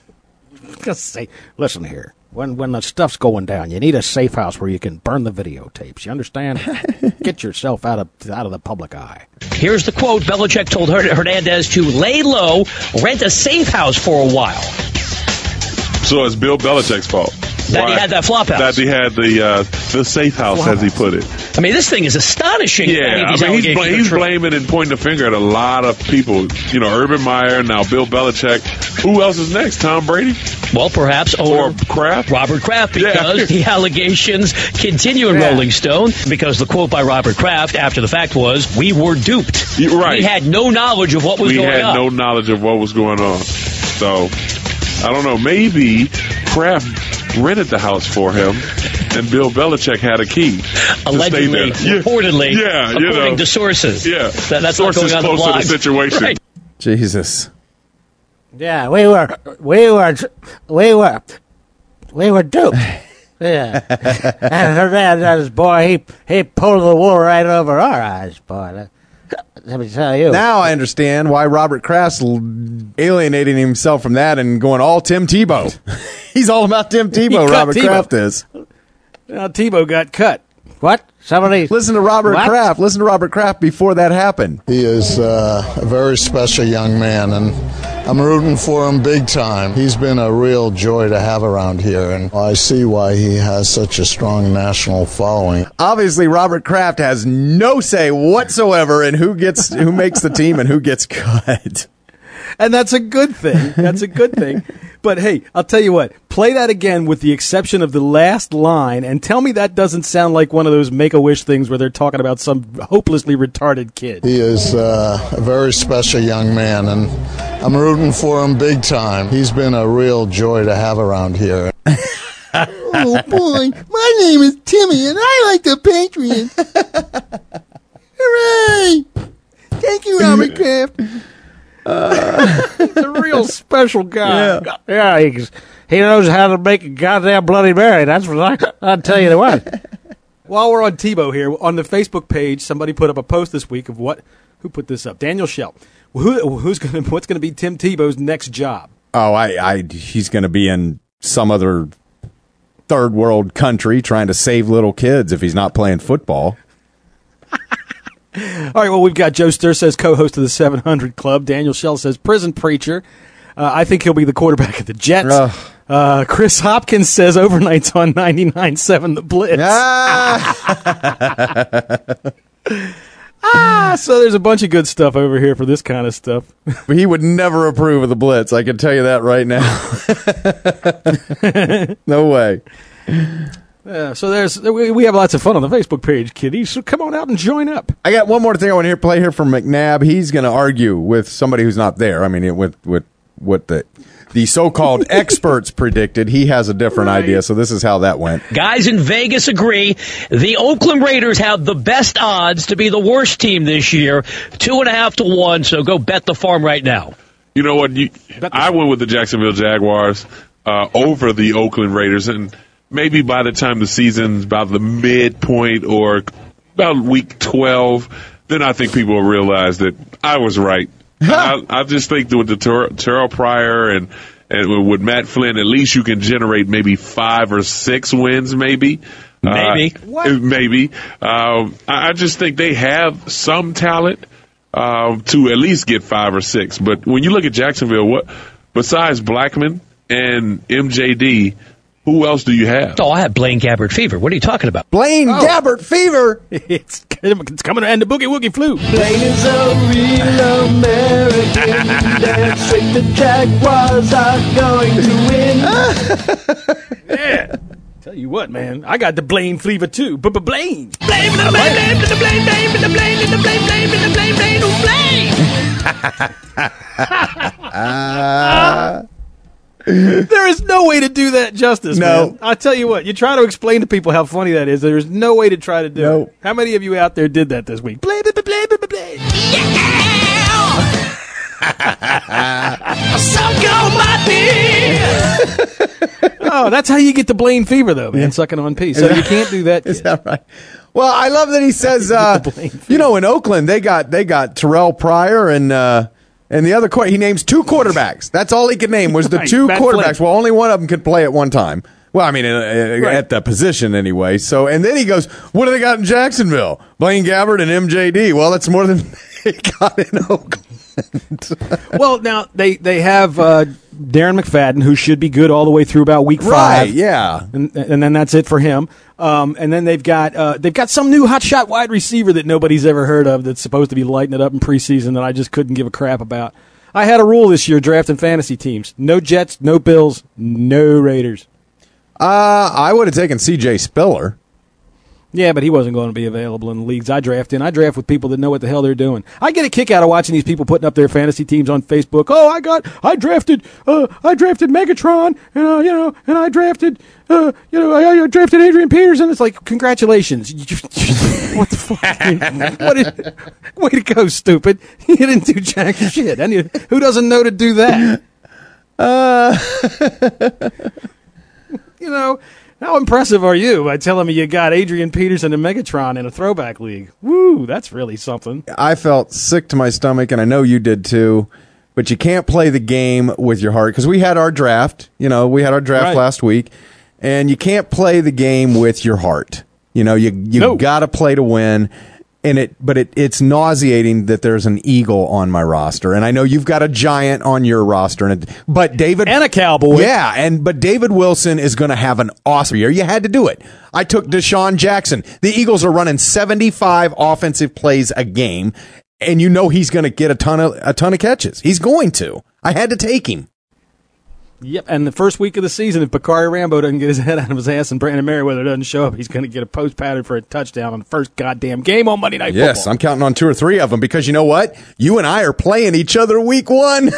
Listen here. When the stuff's going down, you need a safe house where you can burn the videotapes. You understand? Get yourself out of the public eye. Here's the quote. Belichick told Hernandez to lay low, rent a safe house for a while. So it's Bill Belichick's fault. That he had that flop house. That he had the safe house, as he put it. I mean, this thing is astonishing. Yeah, he's blaming and pointing the finger at a lot of people. Urban Meyer, now Bill Belichick. Who else is next? Tom Brady? Well, perhaps Kraft? Robert Kraft, because the allegations continue in Rolling Stone, because the quote by Robert Kraft after the fact was, we were duped. Right. We had no knowledge of what was going on. We had no knowledge of what was going on. So, I don't know. Maybe Kraft rented the house for him, and Bill Belichick had a key. Allegedly, reportedly, according to sources. Yeah, that's sources not going on close to the situation. Right. Jesus. Yeah, we were duped. Yeah, and Hernandez, boy, he pulled the wool right over our eyes, boy. Let me tell you. Now I understand why Robert Kraft's alienating himself from that and going all Tim Tebow. He's all about Tim Tebow, Robert Kraft is. Tebow got cut. What? Listen to Robert Kraft. Listen to Robert Kraft before that happened. He is a very special young man, and I'm rooting for him big time. He's been a real joy to have around here, and I see why he has such a strong national following. Obviously, Robert Kraft has no say whatsoever in who makes the team and who gets cut. And that's a good thing. That's a good thing. But hey, I'll tell you what. Play that again with the exception of the last line and tell me that doesn't sound like one of those Make-A-Wish things where they're talking about some hopelessly retarded kid. He is a very special young man, and I'm rooting for him big time. He's been a real joy to have around here. Oh, boy. My name is Timmy, and I like the Patriots. Hooray! Thank you, Robert Kraft. He's a real special guy. Yeah, he knows how to make a goddamn Bloody Mary. That's what I'll tell you what. While we're on Tebow here, on the Facebook page, somebody put up a post this week of who put this up? Daniel Schell. What's going to be Tim Tebow's next job? Oh, he's going to be in some other third world country trying to save little kids if he's not playing football. All right, well, we've got Joe Stir says co-host of the 700 Club. Daniel Schell says prison preacher. I think he'll be the quarterback of the Jets. Chris Hopkins says overnights on 99.7 The Blitz. So there's a bunch of good stuff over here for this kind of stuff. He would never approve of the Blitz. I can tell you that right now. No way. So we have lots of fun on the Facebook page, kiddies. So come on out and join up. I got one more thing I want to play here from McNabb. He's going to argue with somebody who's not there. I mean, with what the so-called experts predicted. He has a different idea, so this is how that went. Guys in Vegas agree the Oakland Raiders have the best odds to be the worst team this year, 2.5 to 1. So go bet the farm right now. You know what? I went with the Jacksonville Jaguars over the Oakland Raiders, and maybe by the time the season's about the midpoint or about week 12, then I think people will realize that I was right. I just think that with the Terrell Pryor and with Matt Flynn, at least you can generate maybe 5 or 6 wins, maybe. Maybe. I just think they have some talent to at least get 5 or 6. But when you look at Jacksonville, besides Blackman and MJD, who else do you have? Oh, I have Blaine Gabbert fever. What are you talking about? Blaine Gabbert fever? It's coming to end the boogie woogie flu. Blaine is a real American. Damn straight the Jaguars are going to win. Yeah. Tell you what, man. I got the Blaine fever too. Blaine. Blame the blame, blame the blame, the blame, the blame, the blame, blame, the blame, blame, the blame. There is no way to do that justice, man. I'll tell you what. You try to explain to people how funny that is. There's no way to try to do it. How many of you out there did that this week? Blame. Some go my beer. Oh, that's how you get the Blaine fever, though, man. Sucking on pee. So you can't do that. Is that right? Well, I love that he says, in Oakland they got Terrell Pryor and the other he names 2 quarterbacks. That's all he could name was the 2 quarterbacks. Flynn. Well, only one of them could play at one time. Well, I mean, at the position anyway. So, and then he goes, "What do they got in Jacksonville? Blaine Gabbert and MJD." Well, that's more than they got in Oakland. Well, now they have Darren McFadden, who should be good all the way through about week 5. Right, yeah, and then that's it for him. And then they've got some new hotshot wide receiver that nobody's ever heard of that's supposed to be lighting it up in preseason that I just couldn't give a crap about. I had a rule this year drafting fantasy teams: no Jets, no Bills, no Raiders. I would have taken C.J. Spiller. Yeah, but he wasn't going to be available in the leagues I draft in. I draft with people that know what the hell they're doing. I get a kick out of watching these people putting up their fantasy teams on Facebook. Oh, I drafted Megatron, and I drafted, I drafted Adrian Peterson. It's like, congratulations. What the fuck? Way to go, stupid. You didn't do jack shit. Who doesn't know to do that? How impressive are you by telling me you got Adrian Peterson and Megatron in a throwback league? Woo, that's really something. I felt sick to my stomach, and I know you did too, but you can't play the game with your heart, because we had our draft. Last week, and you can't play the game with your heart. You got to play to win. but it's nauseating that there's an Eagle on my roster, and I know you've got a Giant on your roster, but David and a Cowboy, but David Wilson is going to have an awesome year. You had to do it. I took Deshaun Jackson. The Eagles are running 75 offensive plays a game, and you know he's going to get a ton of catches. He's going to. I had to take him. Yep, and the first week of the season, if Bakari Rambo doesn't get his head out of his ass and Brandon Merriweather doesn't show up, he's going to get a post pattern for a touchdown on the first goddamn game on Monday Night Football. Yes, I'm counting on 2 or 3 of them because you know what? You and I are playing each other week 1.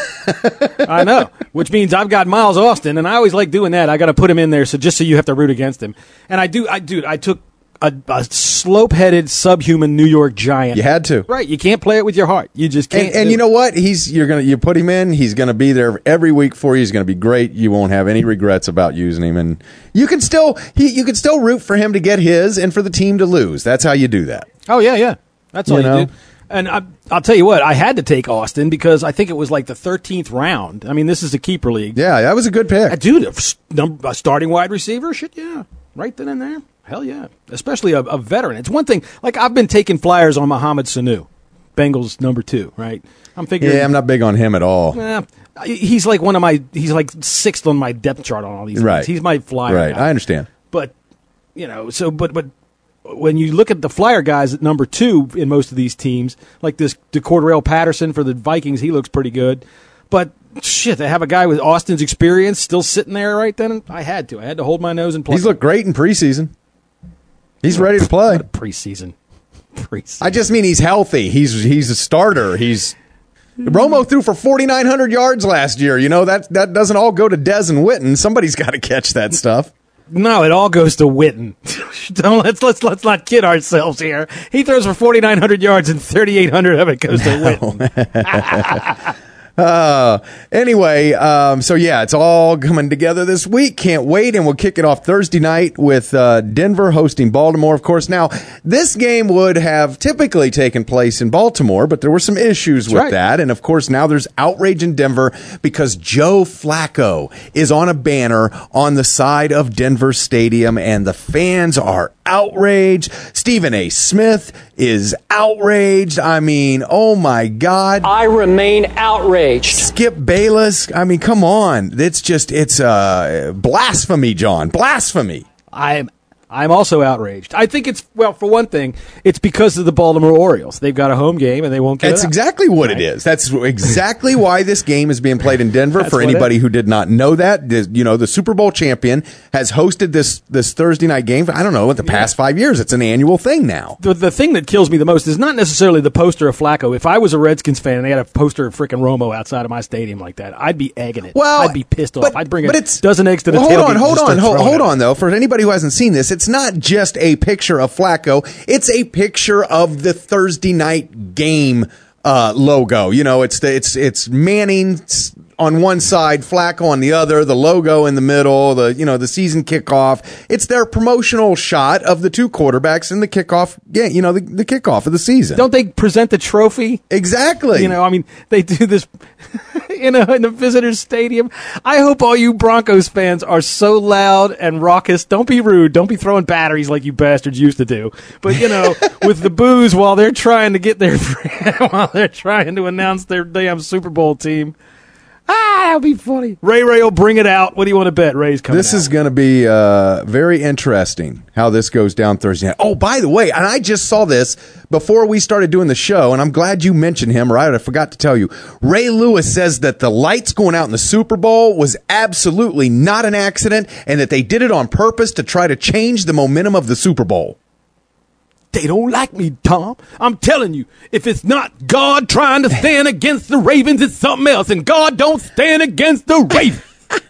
I know, which means I've got Miles Austin, and I always like doing that. I got to put him in there just so you have to root against him. And I took a slope-headed, subhuman New York Giant. You had to. Right, you can't play it with your heart. You just can't. And you know what? You put him in. He's going to be there every week for you. He's going to be great. You won't have any regrets about using him, and you can still root for him to get his and for the team to lose. That's how you do that. Oh yeah. That's all you do. And I'll tell you what, I had to take Austin because I think it was like the 13th round. I mean, this is a keeper league. Yeah, that was a good pick. Dude, a starting wide receiver? Shit, yeah. Right then and there. Hell yeah. Especially a veteran. It's one thing, like I've been taking flyers on Mohamed Sanu, Bengals number 2 , right? I'm figuring. Yeah, I'm not big on him at all. He's like he's like 6th on my depth chart on all these right. things. He's my flyer Right, guy. I understand. But, but when you look at the flyer guys at number 2 in most of these teams, like this DeCordell Patterson for the Vikings, he looks pretty good. But shit, they have a guy with Austin's experience still sitting there right then. I had to hold my nose and play. He's looked great in preseason. He's ready to play. What a preseason. I just mean he's healthy. He's a starter. Romo threw for 4,900 yards last year. You know, that doesn't all go to Dez and Witten. Somebody's got to catch that stuff. No, it all goes to Witten. Let's not kid ourselves here. He throws for 4,900 yards and 3,800 of it goes to Witten. Anyway, so yeah, it's all coming together this week. Can't wait, and we'll kick it off Thursday night with Denver hosting Baltimore, of course. Now, this game would have typically taken place in Baltimore, but there were some issues with that, and of course now there's outrage in Denver because Joe Flacco is on a banner on the side of Denver Stadium, and the fans are outraged. Stephen A. Smith is outraged. I mean, oh my God. I remain outraged. Skip Bayless. I mean, come on. It's blasphemy, John. Blasphemy. I'm also outraged. I think for one thing, it's because of the Baltimore Orioles. They've got a home game and they won't get it. That's exactly what it is. That's exactly why this game is being played in Denver. For anybody who did not know that, the Super Bowl champion has hosted this Thursday night game for, I don't know, the past 5 years. It's an annual thing now. The thing that kills me the most is not necessarily the poster of Flacco. If I was a Redskins fan and they had a poster of frickin' Romo outside of my stadium like that, I'd be egging it. Well, I'd be pissed off. I'd bring a dozen eggs to the tailgate. Hold on, though. For anybody who hasn't seen this, it's not just a picture of Flacco. It's a picture of the Thursday night game logo. You know, it's Manning on one side, Flacco on the other, the logo in the middle, the season kickoff. It's their promotional shot of the two quarterbacks in the kickoff game, the kickoff of the season. Don't they present the trophy? Exactly. They do this in a visitor's stadium. I hope all you Broncos fans are so loud and raucous. Don't be rude. Don't be throwing batteries like you bastards used to do. But, with the boos while they're trying to get while they're trying to announce their damn Super Bowl team. That'll be funny. Ray will bring it out. What do you want to bet? Ray's coming This is going to be very interesting how this goes down Thursday night. Oh, by the way, and I just saw this before we started doing the show, and I'm glad you mentioned him, or I forgot to tell you. Ray Lewis says that the lights going out in the Super Bowl was absolutely not an accident, and that they did it on purpose to try to change the momentum of the Super Bowl. They don't like me, Tom. I'm telling you, if it's not God trying to stand against the Ravens, it's something else. And God don't stand against the Ravens.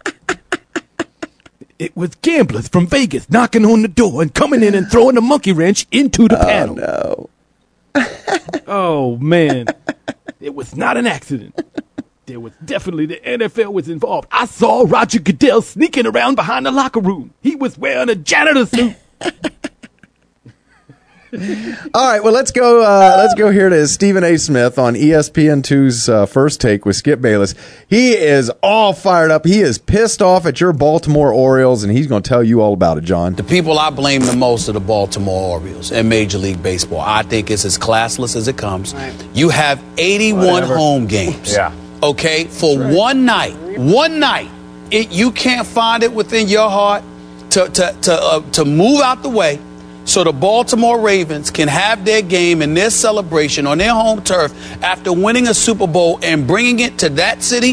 It was gamblers from Vegas knocking on the door and coming in and throwing a monkey wrench into the panel. No. Oh, man. It was not an accident. There was definitely the NFL was involved. I saw Roger Goodell sneaking around behind the locker room. He was wearing a janitor suit. All right, well, let's go. Let's go here to Stephen A. Smith on ESPN2's First Take with Skip Bayless. He is all fired up. He is pissed off at your Baltimore Orioles, and he's going to tell you all about it, John. The people I blame the most are the Baltimore Orioles and Major League Baseball. I think it's as classless as it comes. Right. You have 81 home games. Yeah. Okay, for one night. You can't find it within your heart to move out the way so the Baltimore Ravens can have their game and their celebration on their home turf after winning a Super Bowl and bringing it to that city.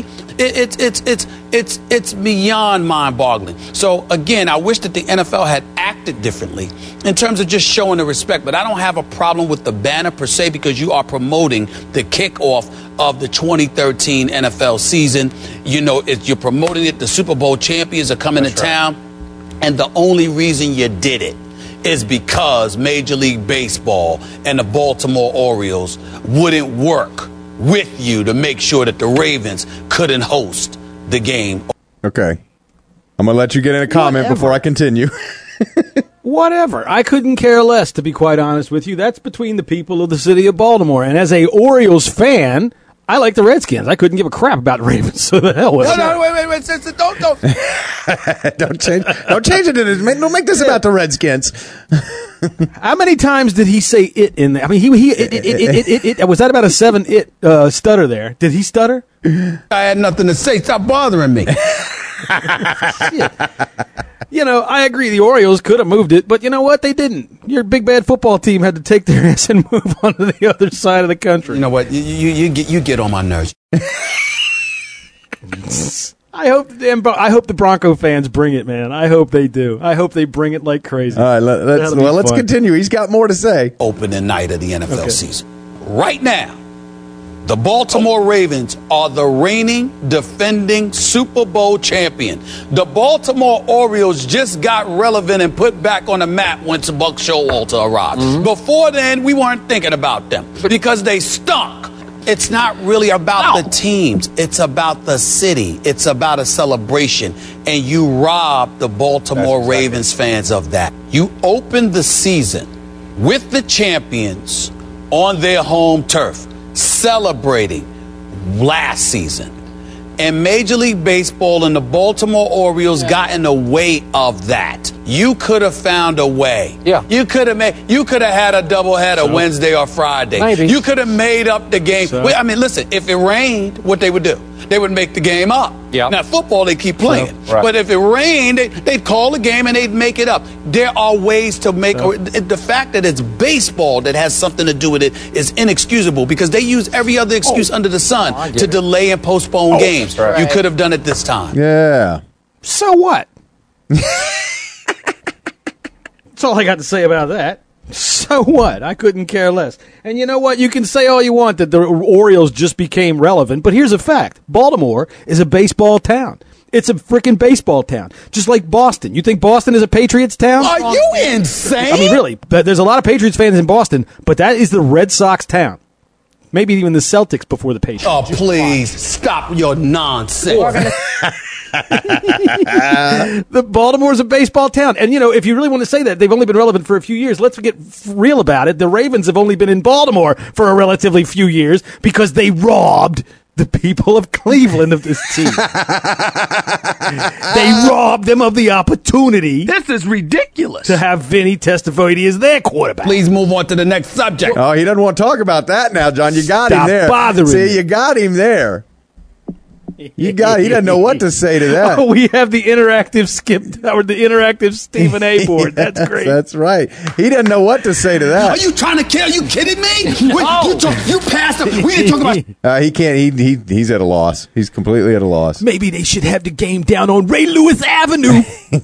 It's beyond mind-boggling. So, again, I wish that the NFL had acted differently in terms of just showing the respect. But I don't have a problem with the banner per se because you are promoting the kickoff of the 2013 NFL season. You know, you're promoting it. The Super Bowl champions are coming to town. And the only reason you did it is because Major League Baseball and the Baltimore Orioles wouldn't work with you to make sure that the Ravens couldn't host the game. Okay. I'm going to let you get in a comment before I continue. Whatever. I couldn't care less, to be quite honest with you. That's between the people of the city of Baltimore. And as a Orioles fan, I like the Redskins. I couldn't give a crap about the Ravens, so the hell with it. No, wait. Don't. Don't change it. Don't make this about the Redskins. How many times did he say it in there? I mean, it was that about a 7-it stutter there? Did he stutter? I had nothing to say. Stop bothering me. You know, I agree. The Orioles could have moved it, but you know what? They didn't. Your big bad football team had to take their ass and move on to the other side of the country. You know what? You get on my nerves. I hope the Bronco fans bring it, man. I hope they do. I hope they bring it like crazy. All right, let's continue. He's got more to say. Opening night of the NFL season. Right now, the Baltimore Ravens are the reigning, defending Super Bowl champion. The Baltimore Orioles just got relevant and put back on the map once Buck Showalter arrived. Mm-hmm. Before then, we weren't thinking about them because they stunk. It's not really about the teams. It's about the city. It's about a celebration. And you robbed the Baltimore Ravens fans of that. You opened the season with the champions on their home turf, celebrating last season. And Major League Baseball and the Baltimore Orioles got in the way of that. You could have found a way. Yeah. You could have had a doubleheader Wednesday or Friday. Maybe. You could have made up the game. I mean, listen, if it rained, what they would do? They would make the game up. Yeah. Now, football, they keep playing. Right. But if it rained, they'd call the game and they'd make it up. There are ways to make the fact that it's baseball that has something to do with it is inexcusable because they use every other excuse under the sun to delay and postpone games. Right. You could have done it this time. Yeah. So what? That's all I got to say about that. So what? I couldn't care less. And you know what? You can say all you want that the Orioles just became relevant, but here's a fact. Baltimore is a baseball town. It's a freaking baseball town. Just like Boston. You think Boston is a Patriots town? Are you insane? I mean, really. But there's a lot of Patriots fans in Boston, but that is the Red Sox town. Maybe even the Celtics before the Patriots. Oh, please. Stop your nonsense. The Baltimore's a baseball town. And, you know, if you really want to say that, they've only been relevant for a few years. Let's get real about it. The Ravens have only been in Baltimore for a relatively few years because they robbed the people of Cleveland of this team. They robbed them of the opportunity. This is ridiculous. To have Vinny Testaverde as their quarterback. Please move on to the next subject. Oh, he doesn't want to talk about that now, John. You got him there. Bothering me. You got him there. He doesn't know what to say to that. Oh, we have the interactive Stephen A. board. That's great. That's right. He doesn't know what to say to that. Are you trying to kill? Are you kidding me? You passed him. We didn't talk about. He can't. He's at a loss. He's completely at a loss. Maybe they should have the game down on Ray Lewis Avenue.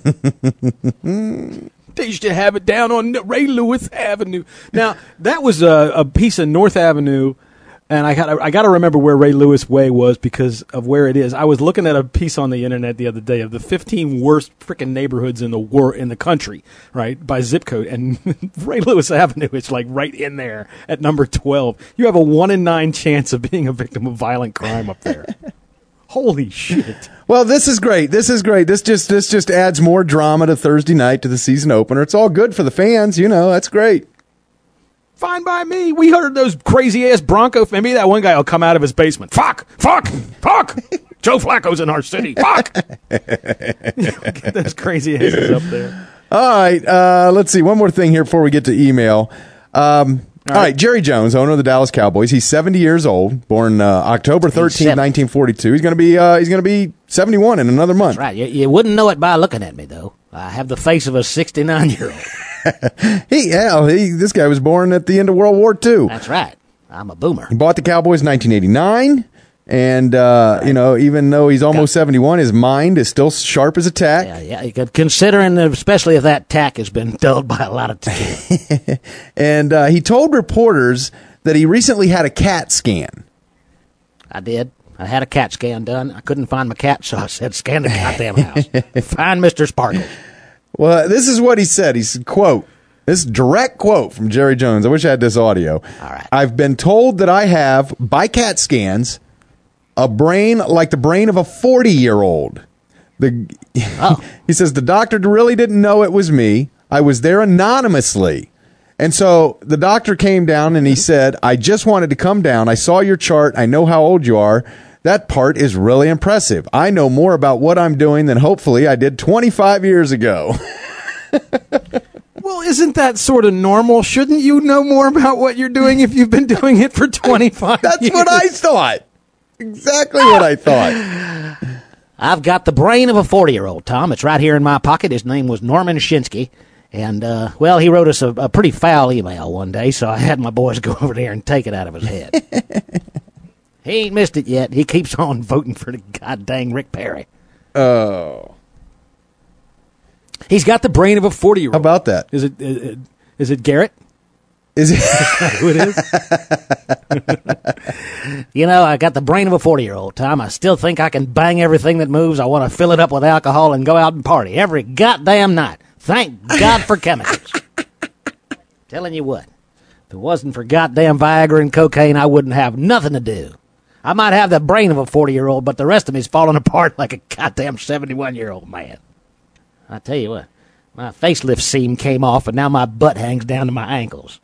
They should have it down on Ray Lewis Avenue. Now, that was a piece of North Avenue. And I got to remember where Ray Lewis Way was because of where it is. I was looking at a piece on the internet the other day of the 15 worst freaking neighborhoods in the country, right, by zip code. And Ray Lewis Avenue is like right in there at number 12. You have a 1 in 9 chance of being a victim of violent crime up there. Holy shit. Well, this is great. This just adds more drama to Thursday night to the season opener. It's all good for the fans, you know. That's great. Fine by me. We heard those crazy-ass Bronco. Maybe that one guy will come out of his basement. Fuck! Joe Flacco's in our city. Fuck! Get those crazy asses up there. All right, let's see. One more thing here before we get to email. All right, Jerry Jones, owner of the Dallas Cowboys. He's 70 years old, born October 13th, 1942. He's going to be 71 in another month. That's right. You wouldn't know it by looking at me, though. I have the face of a 69-year-old. This guy was born at the end of World War II. That's right. I'm a boomer. He bought the Cowboys in 1989. And, even though he's almost 71, his mind is still sharp as a tack. Yeah, considering, especially if that tack has been dulled by a lot of tequila. And he told reporters that he recently had a CAT scan. I did. I had a CAT scan done. I couldn't find my cat, so I said, scan the goddamn house. Find Mr. Sparkle. Well, this is what he said. He said, quote, this direct quote from Jerry Jones. I wish I had this audio. All right. I've been told that I have, by CAT scans, a brain like the brain of a 40-year-old. He says, the doctor really didn't know it was me. I was there anonymously. And so the doctor came down and he said, I just wanted to come down. I saw your chart. I know how old you are. That part is really impressive. I know more about what I'm doing than hopefully I did 25 years ago. Well, isn't that sort of normal? Shouldn't you know more about what you're doing if you've been doing it for 25 years? That's what I thought. Exactly what I thought. I've got the brain of a 40-year-old, Tom. It's right here in my pocket. His name was Norman Shinsky. And, he wrote us a pretty foul email one day, so I had my boys go over there and take it out of his head. He ain't missed it yet. He keeps on voting for the goddamn Rick Perry. Oh. He's got the brain of a 40-year-old. How about that? Is it Garrett? Is it? Who it is? I got the brain of a 40-year-old, Tom. I still think I can bang everything that moves. I want to fill it up with alcohol and go out and party every goddamn night. Thank God for chemicals. Telling you what, if it wasn't for goddamn Viagra and cocaine, I wouldn't have nothing to do. I might have the brain of a 40-year-old, but the rest of me's falling apart like a goddamn 71-year-old man. I tell you what, my facelift seam came off, and now my butt hangs down to my ankles.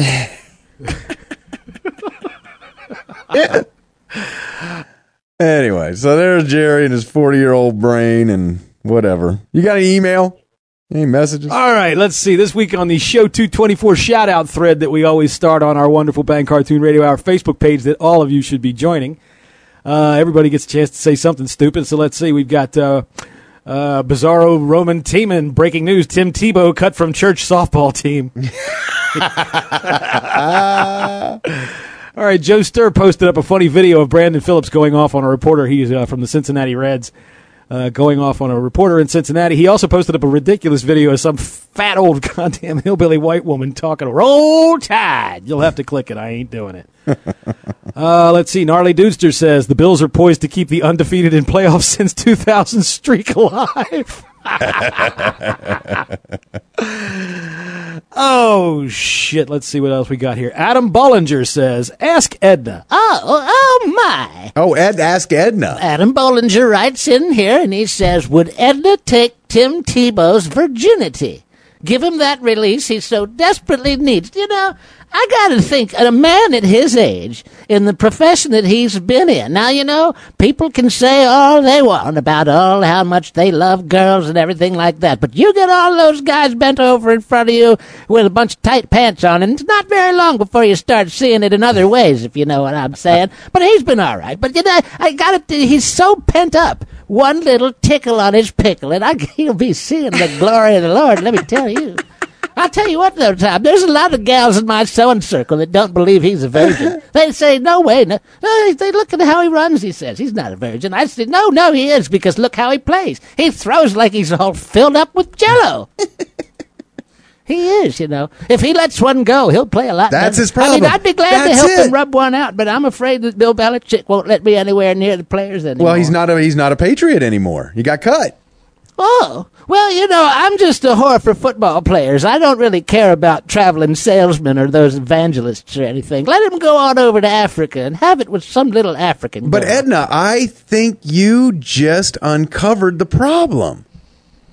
Anyway, so there's Jerry and his 40-year-old brain and whatever. You got any email? Any messages? All right, let's see. This week on the Show 224 shout-out thread that we always start on our wonderful Bang Cartoon Radio Hour Facebook page that all of you should be joining. Everybody gets a chance to say something stupid, so let's see. We've got Bizarro Roman Tiemann, breaking news, Tim Tebow cut from church softball team. All right, Joe Sturr posted up a funny video of Brandon Phillips going off on a reporter. He's from the Cincinnati Reds. Going off on a reporter in Cincinnati. He also posted up a ridiculous video of some fat old goddamn hillbilly white woman talking, Roll Tide. You'll have to click it. I ain't doing it. Let's see. Gnarly Dudester says the Bills are poised to keep the undefeated in playoffs since 2000 streak alive. Oh, shit. Let's see what else we got here. Adam Bollinger says, ask Edna. Oh, my. Oh, ask Edna. Adam Bollinger writes in here, and he says, would Edna take Tim Tebow's virginity? Give him that release he so desperately needs. I gotta think, a man at his age, in the profession that he's been in. Now, people can say all they want about how much they love girls and everything like that. But you get all those guys bent over in front of you with a bunch of tight pants on, and it's not very long before you start seeing it in other ways, if you know what I'm saying. But he's been all right. But, he's so pent up. One little tickle on his pickle, and he'll be seeing the glory of the Lord, let me tell you. I'll tell you what, though, Tom, there's a lot of gals in my sewing circle that don't believe he's a virgin. They say, no way. No. They look at how he runs, he says. He's not a virgin. I say, no, he is, because look how he plays. He throws like he's all filled up with Jell-O. He is, If he lets one go, he'll play a lot. That's his problem. I'd be glad to help him rub one out, but I'm afraid that Bill Belichick won't let me anywhere near the players anymore. Well, he's not a Patriot anymore. He got cut. Oh, well, I'm just a whore for football players. I don't really care about traveling salesmen or those evangelists or anything. Let him go on over to Africa and have it with some little African girl. But, Edna, I think you just uncovered the problem.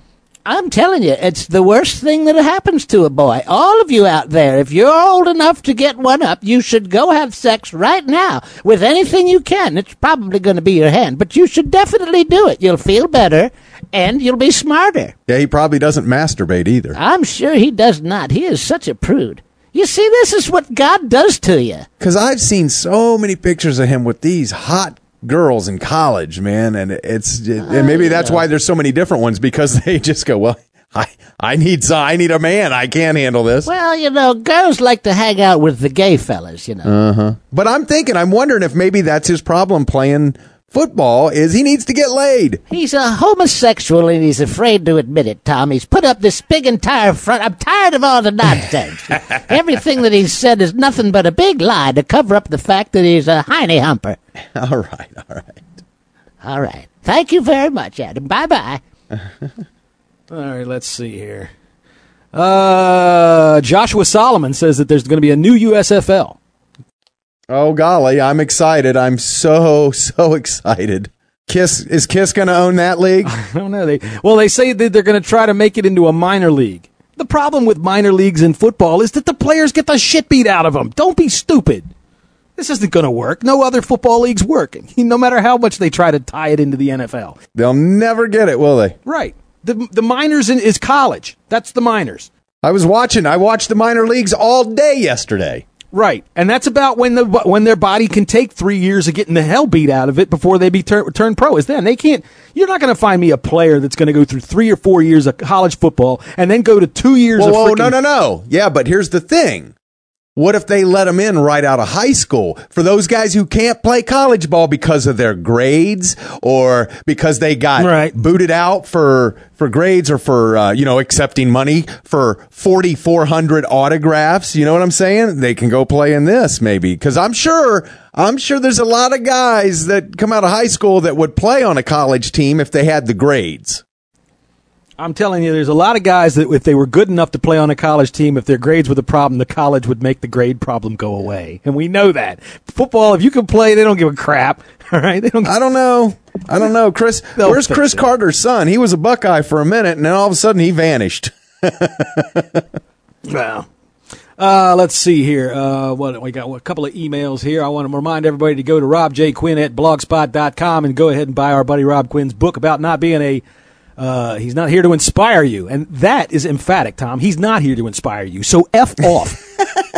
I'm telling you, it's the worst thing that happens to a boy. All of you out there, if you're old enough to get one up, you should go have sex right now with anything you can. It's probably going to be your hand, but you should definitely do it. You'll feel better, and you'll be smarter. Yeah, he probably doesn't masturbate either. I'm sure he does not. He is such a prude. You see, this is what God does to you. Because I've seen so many pictures of him with these hot girls in college, man, and and maybe that's why there's so many different ones, because they just go, well, I need a man. I can't handle this. Well, girls like to hang out with the gay fellas, But I'm wondering if maybe that's his problem playing football, is he needs to get laid. He's a homosexual and he's afraid to admit it, Tom. He's put up this big entire front. I'm tired of all the nonsense. Everything that he's said is nothing but a big lie to cover up the fact that he's a hiney humper. All right. Thank you very much, Adam. Bye-bye. All right, let's see here. Joshua Solomon says that there's going to be a new USFL. Oh, golly, I'm excited. I'm so excited. Is Kiss going to own that league? I don't know. They say that they're going to try to make it into a minor league. The problem with minor leagues in football is that the players get the shit beat out of them. Don't be stupid. This isn't going to work. No other football league's working, no matter how much they try to tie it into the NFL. They'll never get it, will they? Right. The minors is college. That's the minors. I watched the minor leagues all day yesterday. Right, and that's about when their body can take 3 years of getting the hell beat out of it before they be turn pro. Is then they can't. You're not going to find me a player that's going to go through 3 or 4 years of college football and then go to 2 years. No. Yeah, but here's the thing. What if they let them in right out of high school? For those guys who can't play college ball because of their grades or because they got booted out for grades or for, accepting money for 4,400 autographs. You know what I'm saying? They can go play in this maybe. Because I'm sure there's a lot of guys that come out of high school that would play on a college team if they had the grades. I'm telling you, there's a lot of guys that if they were good enough to play on a college team, if their grades were the problem, the college would make the grade problem go away. And we know that. Football, if you can play, they don't give a crap. All right? I don't know. Chris, where's Chris Carter's son? He was a Buckeye for a minute, and then all of a sudden he vanished. Well, let's see here. We got a couple of emails here. I want to remind everybody to go to RobJQuinn at blogspot.com and go ahead and buy our buddy Rob Quinn's book about not being he's not here to inspire you. And that is emphatic, Tom. He's not here to inspire you. So F off.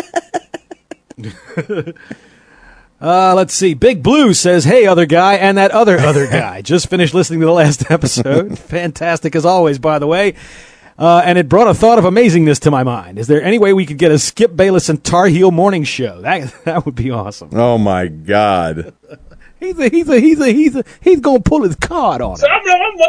Let's see. Big Blue says, hey, other guy, and that other guy. Just finished listening to the last episode. Fantastic as always, by the way. And it brought a thought of amazingness to my mind. Is there any way we could get a Skip Bayless and Tar Heel morning show? That would be awesome. Oh, my God. He's gonna pull his card on So I'm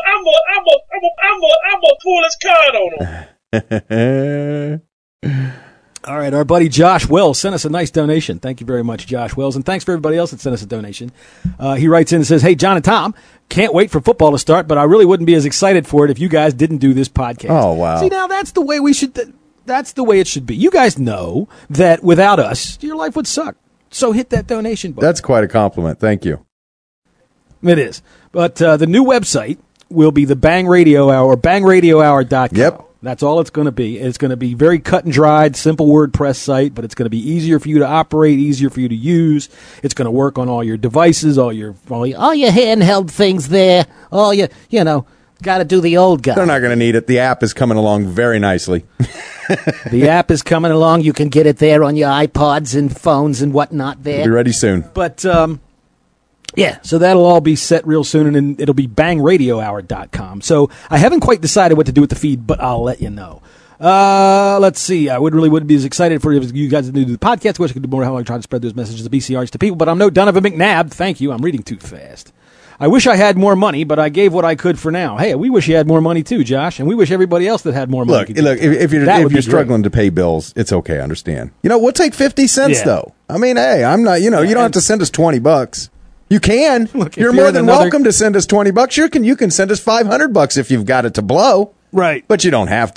gonna pull his card on him. All right, our buddy Josh Wells sent us a nice donation. Thank you very much, Josh Wells, and thanks for everybody else that sent us a donation. He writes in and says, "Hey, John and Tom, can't wait for football to start, but I really wouldn't be as excited for it if you guys didn't do this podcast." Oh, wow! See, now that's the way we should. That's the way it should be. You guys know that without us, your life would suck. So hit that donation button. That's quite a compliment. Thank you. It is. But the new website will be the Bang Radio Hour, bangradiohour.com. Yep. That's all it's going to be. It's going to be very cut and dried, simple WordPress site, but it's going to be easier for you to operate, easier for you to use. It's going to work on all your devices, all your handheld things there. All your, got to do the old guy. They're not going to need it. The app is coming along very nicely. The app is coming along. You can get it there on your iPods and phones and whatnot there. Be ready soon. But, yeah, so that'll all be set real soon, and then it'll be bangradiohour.com. So I haven't quite decided what to do with the feed, but I'll let you know. Let's see. I wouldn't be as excited for you guys to do the podcast. I wish I could do more how I try to spread those messages of BCRs to people, but I'm no Donovan McNabb. Thank you. I'm reading too fast. I wish I had more money, but I gave what I could for now. Hey, we wish you had more money too, Josh, and we wish everybody else that had more money. Look, if you're struggling to pay bills, it's okay. I understand. We'll take 50 cents though. I mean, hey, I'm not. You don't have to send us $20. You can. Look, you're more than welcome to send us $20. You can send us $500 if you've got it to blow. Right. But you don't have to.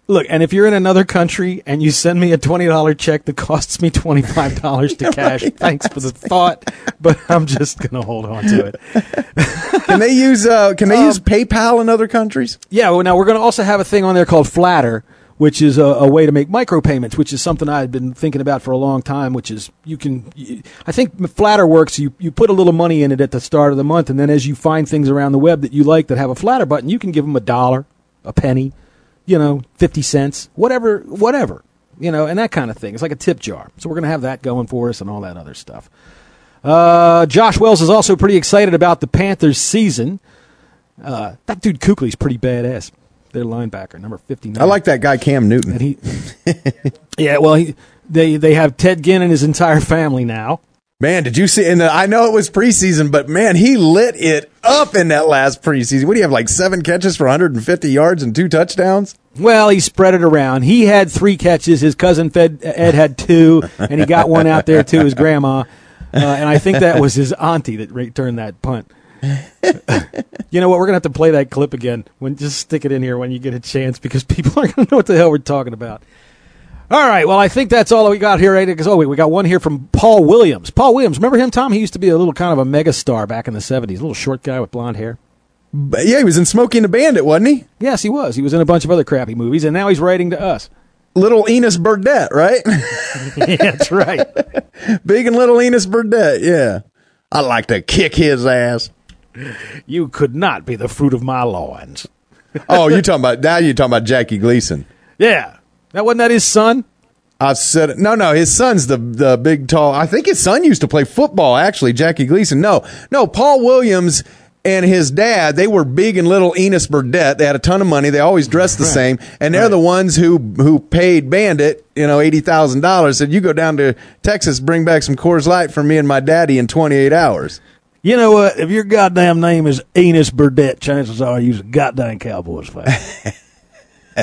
Look, and if you're in another country and you send me a $20 check that costs me $25 to cash, thanks for the thought, but I'm just going to hold on to it. Can they use PayPal in other countries? Yeah, well, now we're going to also have a thing on there called Flatter, which is a way to make micropayments, which is something I've been thinking about for a long time, which is I think Flatter works. You put a little money in it at the start of the month, and then as you find things around the web that you like that have a Flatter button, you can give them $1, a penny, 50 cents, whatever, and that kind of thing. It's like a tip jar. So we're going to have that going for us and all that other stuff. Josh Wells is also pretty excited about the Panthers season. That dude Kuechly's pretty badass. Their linebacker, number 59. I like that guy Cam Newton. And they have Ted Ginn and his entire family now. Man, did you see? I know it was preseason, but man, he lit it up in that last preseason. What do you have, like 7 catches for 150 yards and 2 touchdowns? Well, he spread it around. He had 3 catches. His cousin Ed had 2, and he got one out there to his grandma. And I think that was his auntie that returned that punt. You know what? We're going to have to play that clip again. Just stick it in here when you get a chance because people aren't going to know what the hell we're talking about. All right. Well, I think that's all we got here. We got one here from Paul Williams. Paul Williams. Remember him, Tom? He used to be a little kind of a mega star back in the 70s. A little short guy with blonde hair. But yeah, he was in Smokey and the Bandit, wasn't he? Yes, he was. He was in a bunch of other crappy movies, and now he's writing to us. Little Enos Burdette, right? Yeah, that's right. Big and little Enos Burdette, yeah. I'd like to kick his ass. You could not be the fruit of my loins. Oh, you're talking about Jackie Gleason. Yeah. Wasn't that his son? I said no. His son's the big, tall. I think his son used to play football, actually, Jackie Gleason. No, Paul Williams and his dad, they were Big and Little Enos Burdette. They had a ton of money. They always dressed the same. And they're the ones who paid Bandit, $80,000. Said, you go down to Texas, bring back some Coors Light for me and my daddy in 28 hours. You know what? If your goddamn name is Enos Burdette, chances are you're a goddamn Cowboys fan. All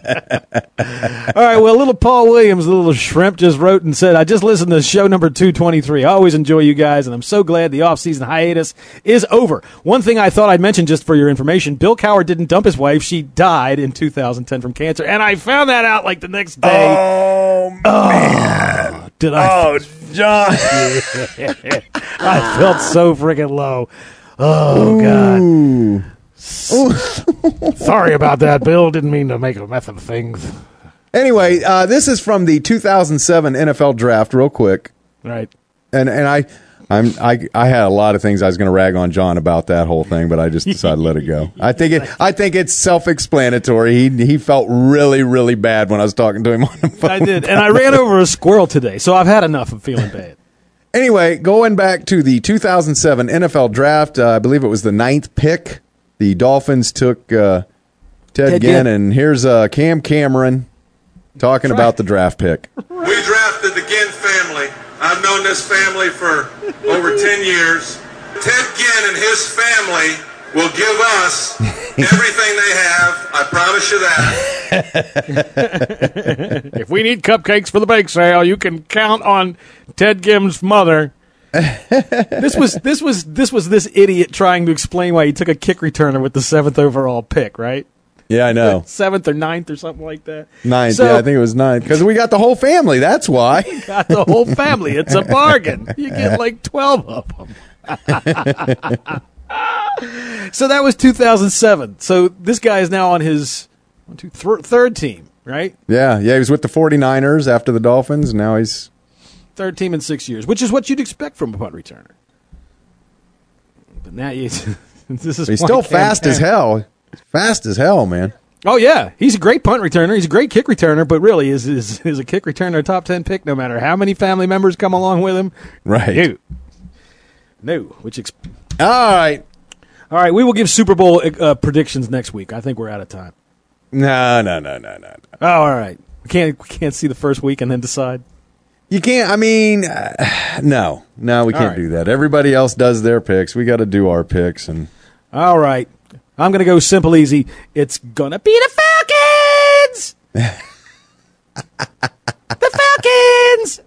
right, well, little Paul Williams, the little shrimp, just wrote and said, I just listened to show number 223. I always enjoy you guys, and I'm so glad the off-season hiatus is over. One thing I thought I'd mention just for your information, Bill Cowher didn't dump his wife. She died in 2010 from cancer, and I found that out like the next day. Oh, man. Did I? Oh, John. I felt so freaking low. Oh, God. Ooh. Sorry about that, Bill. Didn't mean to make a mess of things. Anyway, this is from the 2007 NFL Draft, real quick. Right. And I had a lot of things I was going to rag on John about that whole thing, but I just decided to let it go. I think it's self-explanatory. He felt really, really bad when I was talking to him on the phone. I did, and I ran over a squirrel today, so I've had enough of feeling bad. Anyway, going back to the 2007 NFL Draft, I believe it was the 9th pick. The Dolphins took Ted Ginn, and here's Cam Cameron talking about the draft pick. We drafted the Ginn family. I've known this family for over 10 years. Ted Ginn and his family will give us everything they have. I promise you that. If we need cupcakes for the bake sale, you can count on Ted Ginn's mother. This was this idiot trying to explain why he took a kick returner with the 7th overall pick, right? Yeah, I know. 7th or 9th or something like that. 9th, so, yeah, I think it was 9th. Because we got the whole family, that's why. We got the whole family. It's a bargain. You get like 12 of them. So that was 2007. So this guy is now on his third team, right? Yeah, he was with the 49ers after the Dolphins, and now he's... Third team in 6 years, which is what you'd expect from a punt returner. But now he's still fast as hell. Fast as hell, man. Oh, yeah. He's a great punt returner. He's a great kick returner, but really is a kick returner a top 10 pick no matter how many family members come along with him? Right. No. All right. All right, we will give Super Bowl predictions next week. I think we're out of time. No. Oh, all right. We can't see the first week and then decide? You can't, no, we can't do that. Everybody else does their picks. We got to do our picks. And all right. I'm going to go simple easy. It's going to be the Falcons! The Falcons!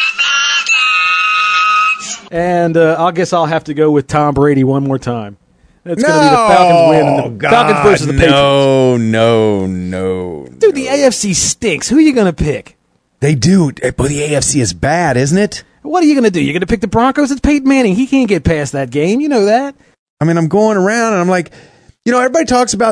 And I guess I'll have to go with Tom Brady one more time. It's going to be the Falcons win and the Falcons versus the Patriots. No. Dude, the AFC stinks. Who are you going to pick? They do, but the AFC is bad, isn't it? What are you going to do? You're going to pick the Broncos? It's Peyton Manning. He can't get past that game. You know that. I mean, I'm going around and I'm like, everybody talks about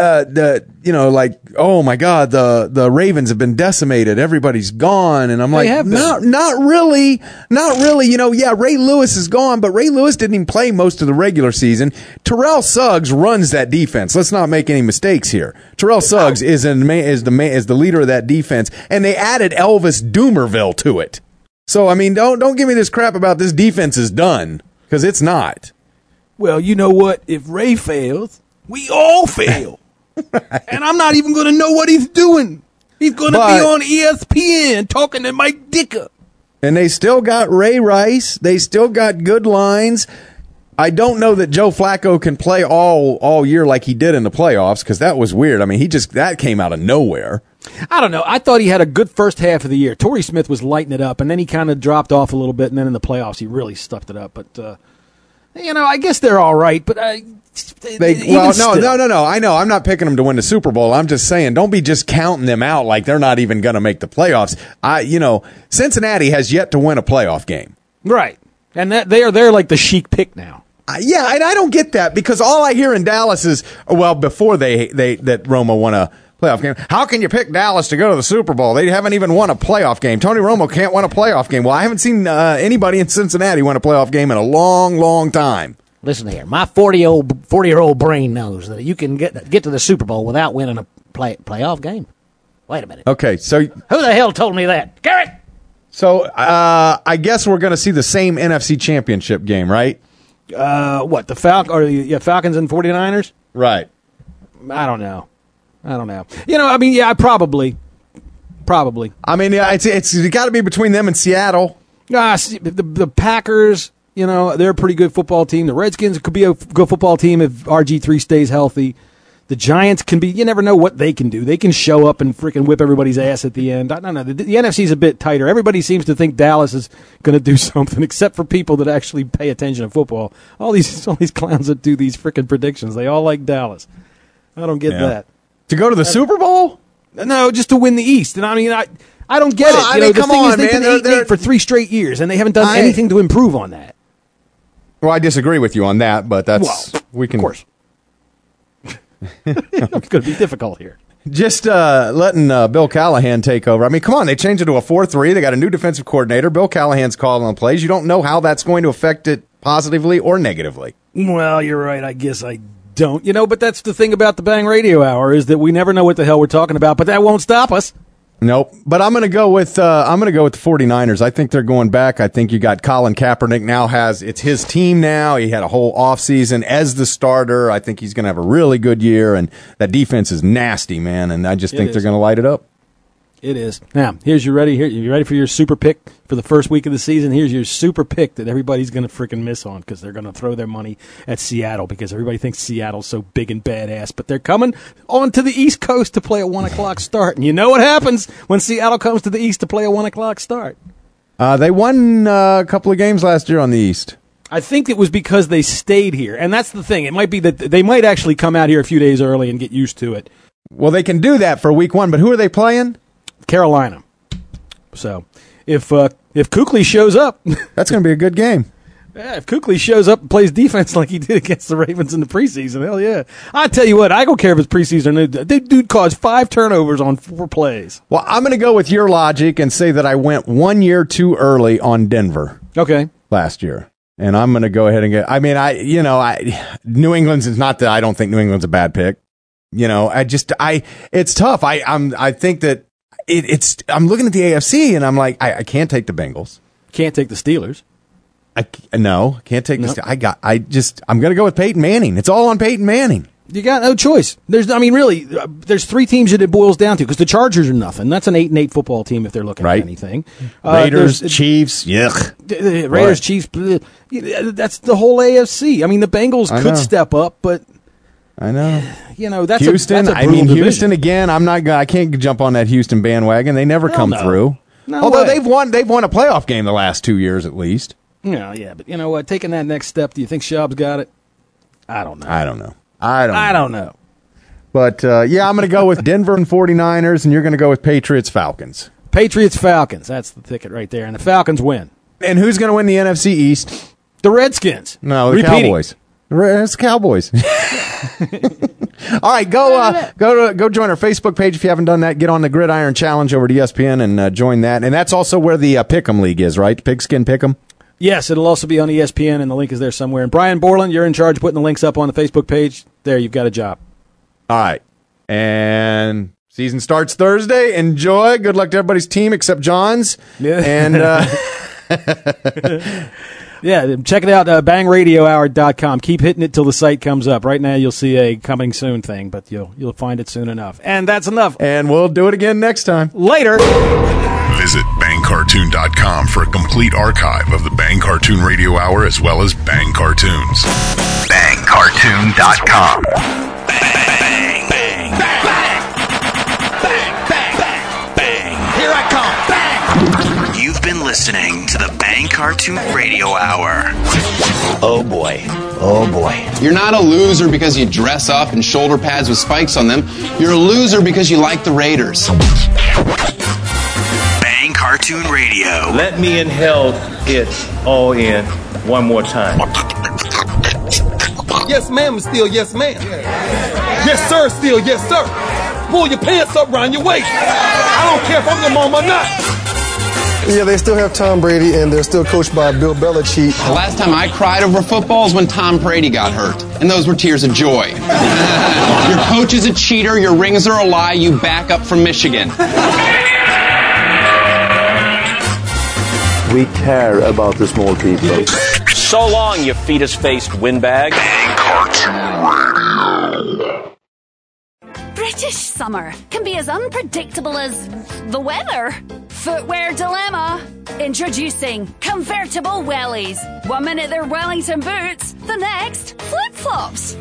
oh my God, the Ravens have been decimated. Everybody's gone, and I'm like, not really. Ray Lewis is gone, but Ray Lewis didn't even play most of the regular season. Terrell Suggs runs that defense. Let's not make any mistakes here. Terrell Suggs is the leader of that defense, and they added Elvis Doomerville to it. So I mean, don't give me this crap about this defense is done, because it's not. Well, you know what? If Ray fails, we all fail. And I'm not even going to know what he's doing. He's going to be on ESPN talking to Mike Dicker. And they still got Ray Rice. They still got good lines. I don't know that Joe Flacco can play all year like he did in the playoffs, because that was weird. I mean, that came out of nowhere. I don't know. I thought he had a good first half of the year. Torrey Smith was lighting it up, and then he kind of dropped off a little bit, and then in the playoffs he really stuffed it up. But, I guess they're all right, but... No. I know. I'm not picking them to win the Super Bowl. I'm just saying, don't be just counting them out like they're not even going to make the playoffs. Cincinnati has yet to win a playoff game. Right. And they're like the chic pick now. Yeah, and I don't get that, because all I hear in Dallas is, before that Romo won a playoff game, how can you pick Dallas to go to the Super Bowl? They haven't even won a playoff game. Tony Romo can't win a playoff game. Well, I haven't seen anybody in Cincinnati win a playoff game in a long, long time. Listen here, my 40-year-old brain knows that you can get to the Super Bowl without winning a playoff game. Wait a minute. Okay, so who the hell told me that? Garrett. So I guess we're going to see the same NFC Championship game, right? What, the Falcons and 49ers? Right. I don't know. Probably. I mean, it's got to be between them and Seattle. The Packers. They're a pretty good football team. The Redskins could be a good football team if RG3 stays healthy. The Giants can be, you never know what they can do. They can show up and freaking whip everybody's ass at the end. I don't know. The NFC's a bit tighter. Everybody seems to think Dallas is going to do something, except for people that actually pay attention to football. All these clowns that do these freaking predictions, they all like Dallas. I don't get that. To go to the Super Bowl? No, just to win the East. And I mean, I don't get it. The thing is, they've been 8-8 for 3 straight years, and they haven't done anything to improve on that. Well, I disagree with you on that, but we can. Of course. It's going to be difficult here. Just letting Bill Callahan take over. I mean, come on, they changed it to a 4-3. They got a new defensive coordinator. Bill Callahan's calling on plays. You don't know how that's going to affect it positively or negatively. Well, you're right. I guess I don't. But that's the thing about the Bang Radio Hour, is that we never know what the hell we're talking about, but that won't stop us. Nope. But I'm going to go with the 49ers. I think they're going back. I think you got Colin Kaepernick it's his team now. He had a whole offseason as the starter. I think he's going to have a really good year, and that defense is nasty, man, and I just think they're going to light it up. It is. Now, you ready for your super pick for the first week of the season? Here's your super pick that everybody's going to freaking miss on, because they're going to throw their money at Seattle, because everybody thinks Seattle's so big and badass. But they're coming on to the East Coast to play a 1 o'clock start. And you know what happens when Seattle comes to the East to play a 1 o'clock start? They won a couple of games last year on the East. I think it was because they stayed here. And that's the thing. It might be that they might actually come out here a few days early and get used to it. Well, they can do that for week 1, but who are they playing? Carolina. So, if Kuechly shows up, that's going to be a good game. Yeah, if Kuechly shows up and plays defense like he did against the Ravens in the preseason, hell yeah. I tell you what, I don't care if it's preseason. The dude caused 5 turnovers on 4 plays. Well, I'm going to go with your logic and say that I went 1 year too early on Denver. Okay. Last year. And I'm going to go ahead and get, New England's is not that I don't think New England's a bad pick. It's tough. I think that I'm looking at the AFC and I'm like, I can't take the Bengals. Can't take the Steelers. Can't take the Steelers. I'm going to go with Peyton Manning. It's all on Peyton Manning. You got no choice. There's 3 teams that it boils down to, because the Chargers are nothing. That's an 8-8 football team if they're looking at anything. Raiders, Chiefs, yuck. Raiders, Chiefs, that's the whole AFC. I mean, the Bengals could step up, but I know. That's Houston. a brutal division. Houston again. I can't jump on that Houston bandwagon. They never come through. No Although way. they've won a playoff game the last 2 years at least. Yeah, but you know what? Taking that next step, do you think Schaub's got it? I don't know. I don't know. I don't know. But, yeah, I'm going to go with Denver and 49ers, and you're going to go with Patriots-Falcons. Patriots-Falcons. That's the ticket right there. And the Falcons win. And who's going to win the NFC East? The Redskins. No, the Cowboys. It's the Cowboys. All right, go join our Facebook page if you haven't done that. Get on the Gridiron Challenge over to ESPN and join that. And that's also where the Pick'em League is, right? Pigskin Pick'em? Yes, it'll also be on ESPN, and the link is there somewhere. And Brian Borland, you're in charge of putting the links up on the Facebook page. There, you've got a job. All right. And season starts Thursday. Enjoy. Good luck to everybody's team except John's. Yeah. And yeah, check it out, bangradiohour.com. Keep hitting it till the site comes up. Right now you'll see a coming soon thing, but you'll find it soon enough. And that's enough. And we'll do it again next time. Later. Visit bangcartoon.com for a complete archive of the Bang Cartoon Radio Hour as well as Bang Cartoons. Bangcartoon.com. Bang, bang, bang, bang, bang, bang, bang. Here I come. Bang. You've been listening to the Bang Cartoon Radio Hour. Oh boy. Oh boy. You're not a loser because you dress up in shoulder pads with spikes on them. You're a loser because you like the Raiders. Bang Cartoon Radio. Let me inhale it all in one more time. Yes, ma'am, is still yes, ma'am. Yes, sir, still yes, sir. Pull your pants up around your waist. I don't care if I'm your mom or not. Yeah, they still have Tom Brady, and they're still coached by Bill Belichick. The last time I cried over football is when Tom Brady got hurt, and those were tears of joy. Your coach is a cheater, your rings are a lie, you back up from Michigan. We care about the small people. So long, you fetus-faced windbag. British summer can be as unpredictable as the weather. Footwear dilemma. Introducing convertible wellies. 1 minute they're Wellington boots, the next flip-flops.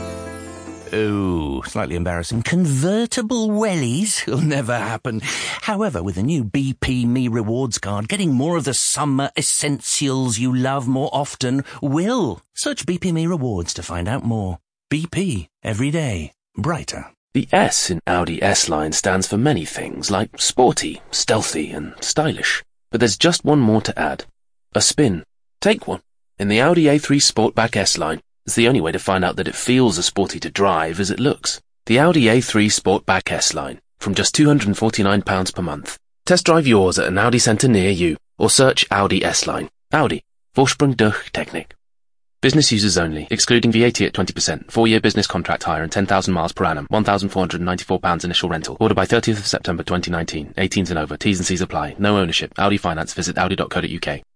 Oh, slightly embarrassing. Convertible wellies will never happen. However, with the new BP Me Rewards card, getting more of the summer essentials you love more often will. Search BP Me Rewards to find out more. BP. Every day. Brighter. The S in Audi S-Line stands for many things, like sporty, stealthy, and stylish. But there's just one more to add. A spin. Take one. In the Audi A3 Sportback S-Line, it's the only way to find out that it feels as sporty to drive as it looks. The Audi A3 Sportback S-Line, from just £249 per month. Test drive yours at an Audi centre near you, or search Audi S-Line. Audi. Vorsprung durch Technik. Business users only, excluding VAT at 20%, 4-year business contract hire and 10,000 miles per annum, £1,494 initial rental. Order by 30th of September 2019. 18s and over. T's and C's apply. No ownership. Audi Finance. Visit audi.co.uk.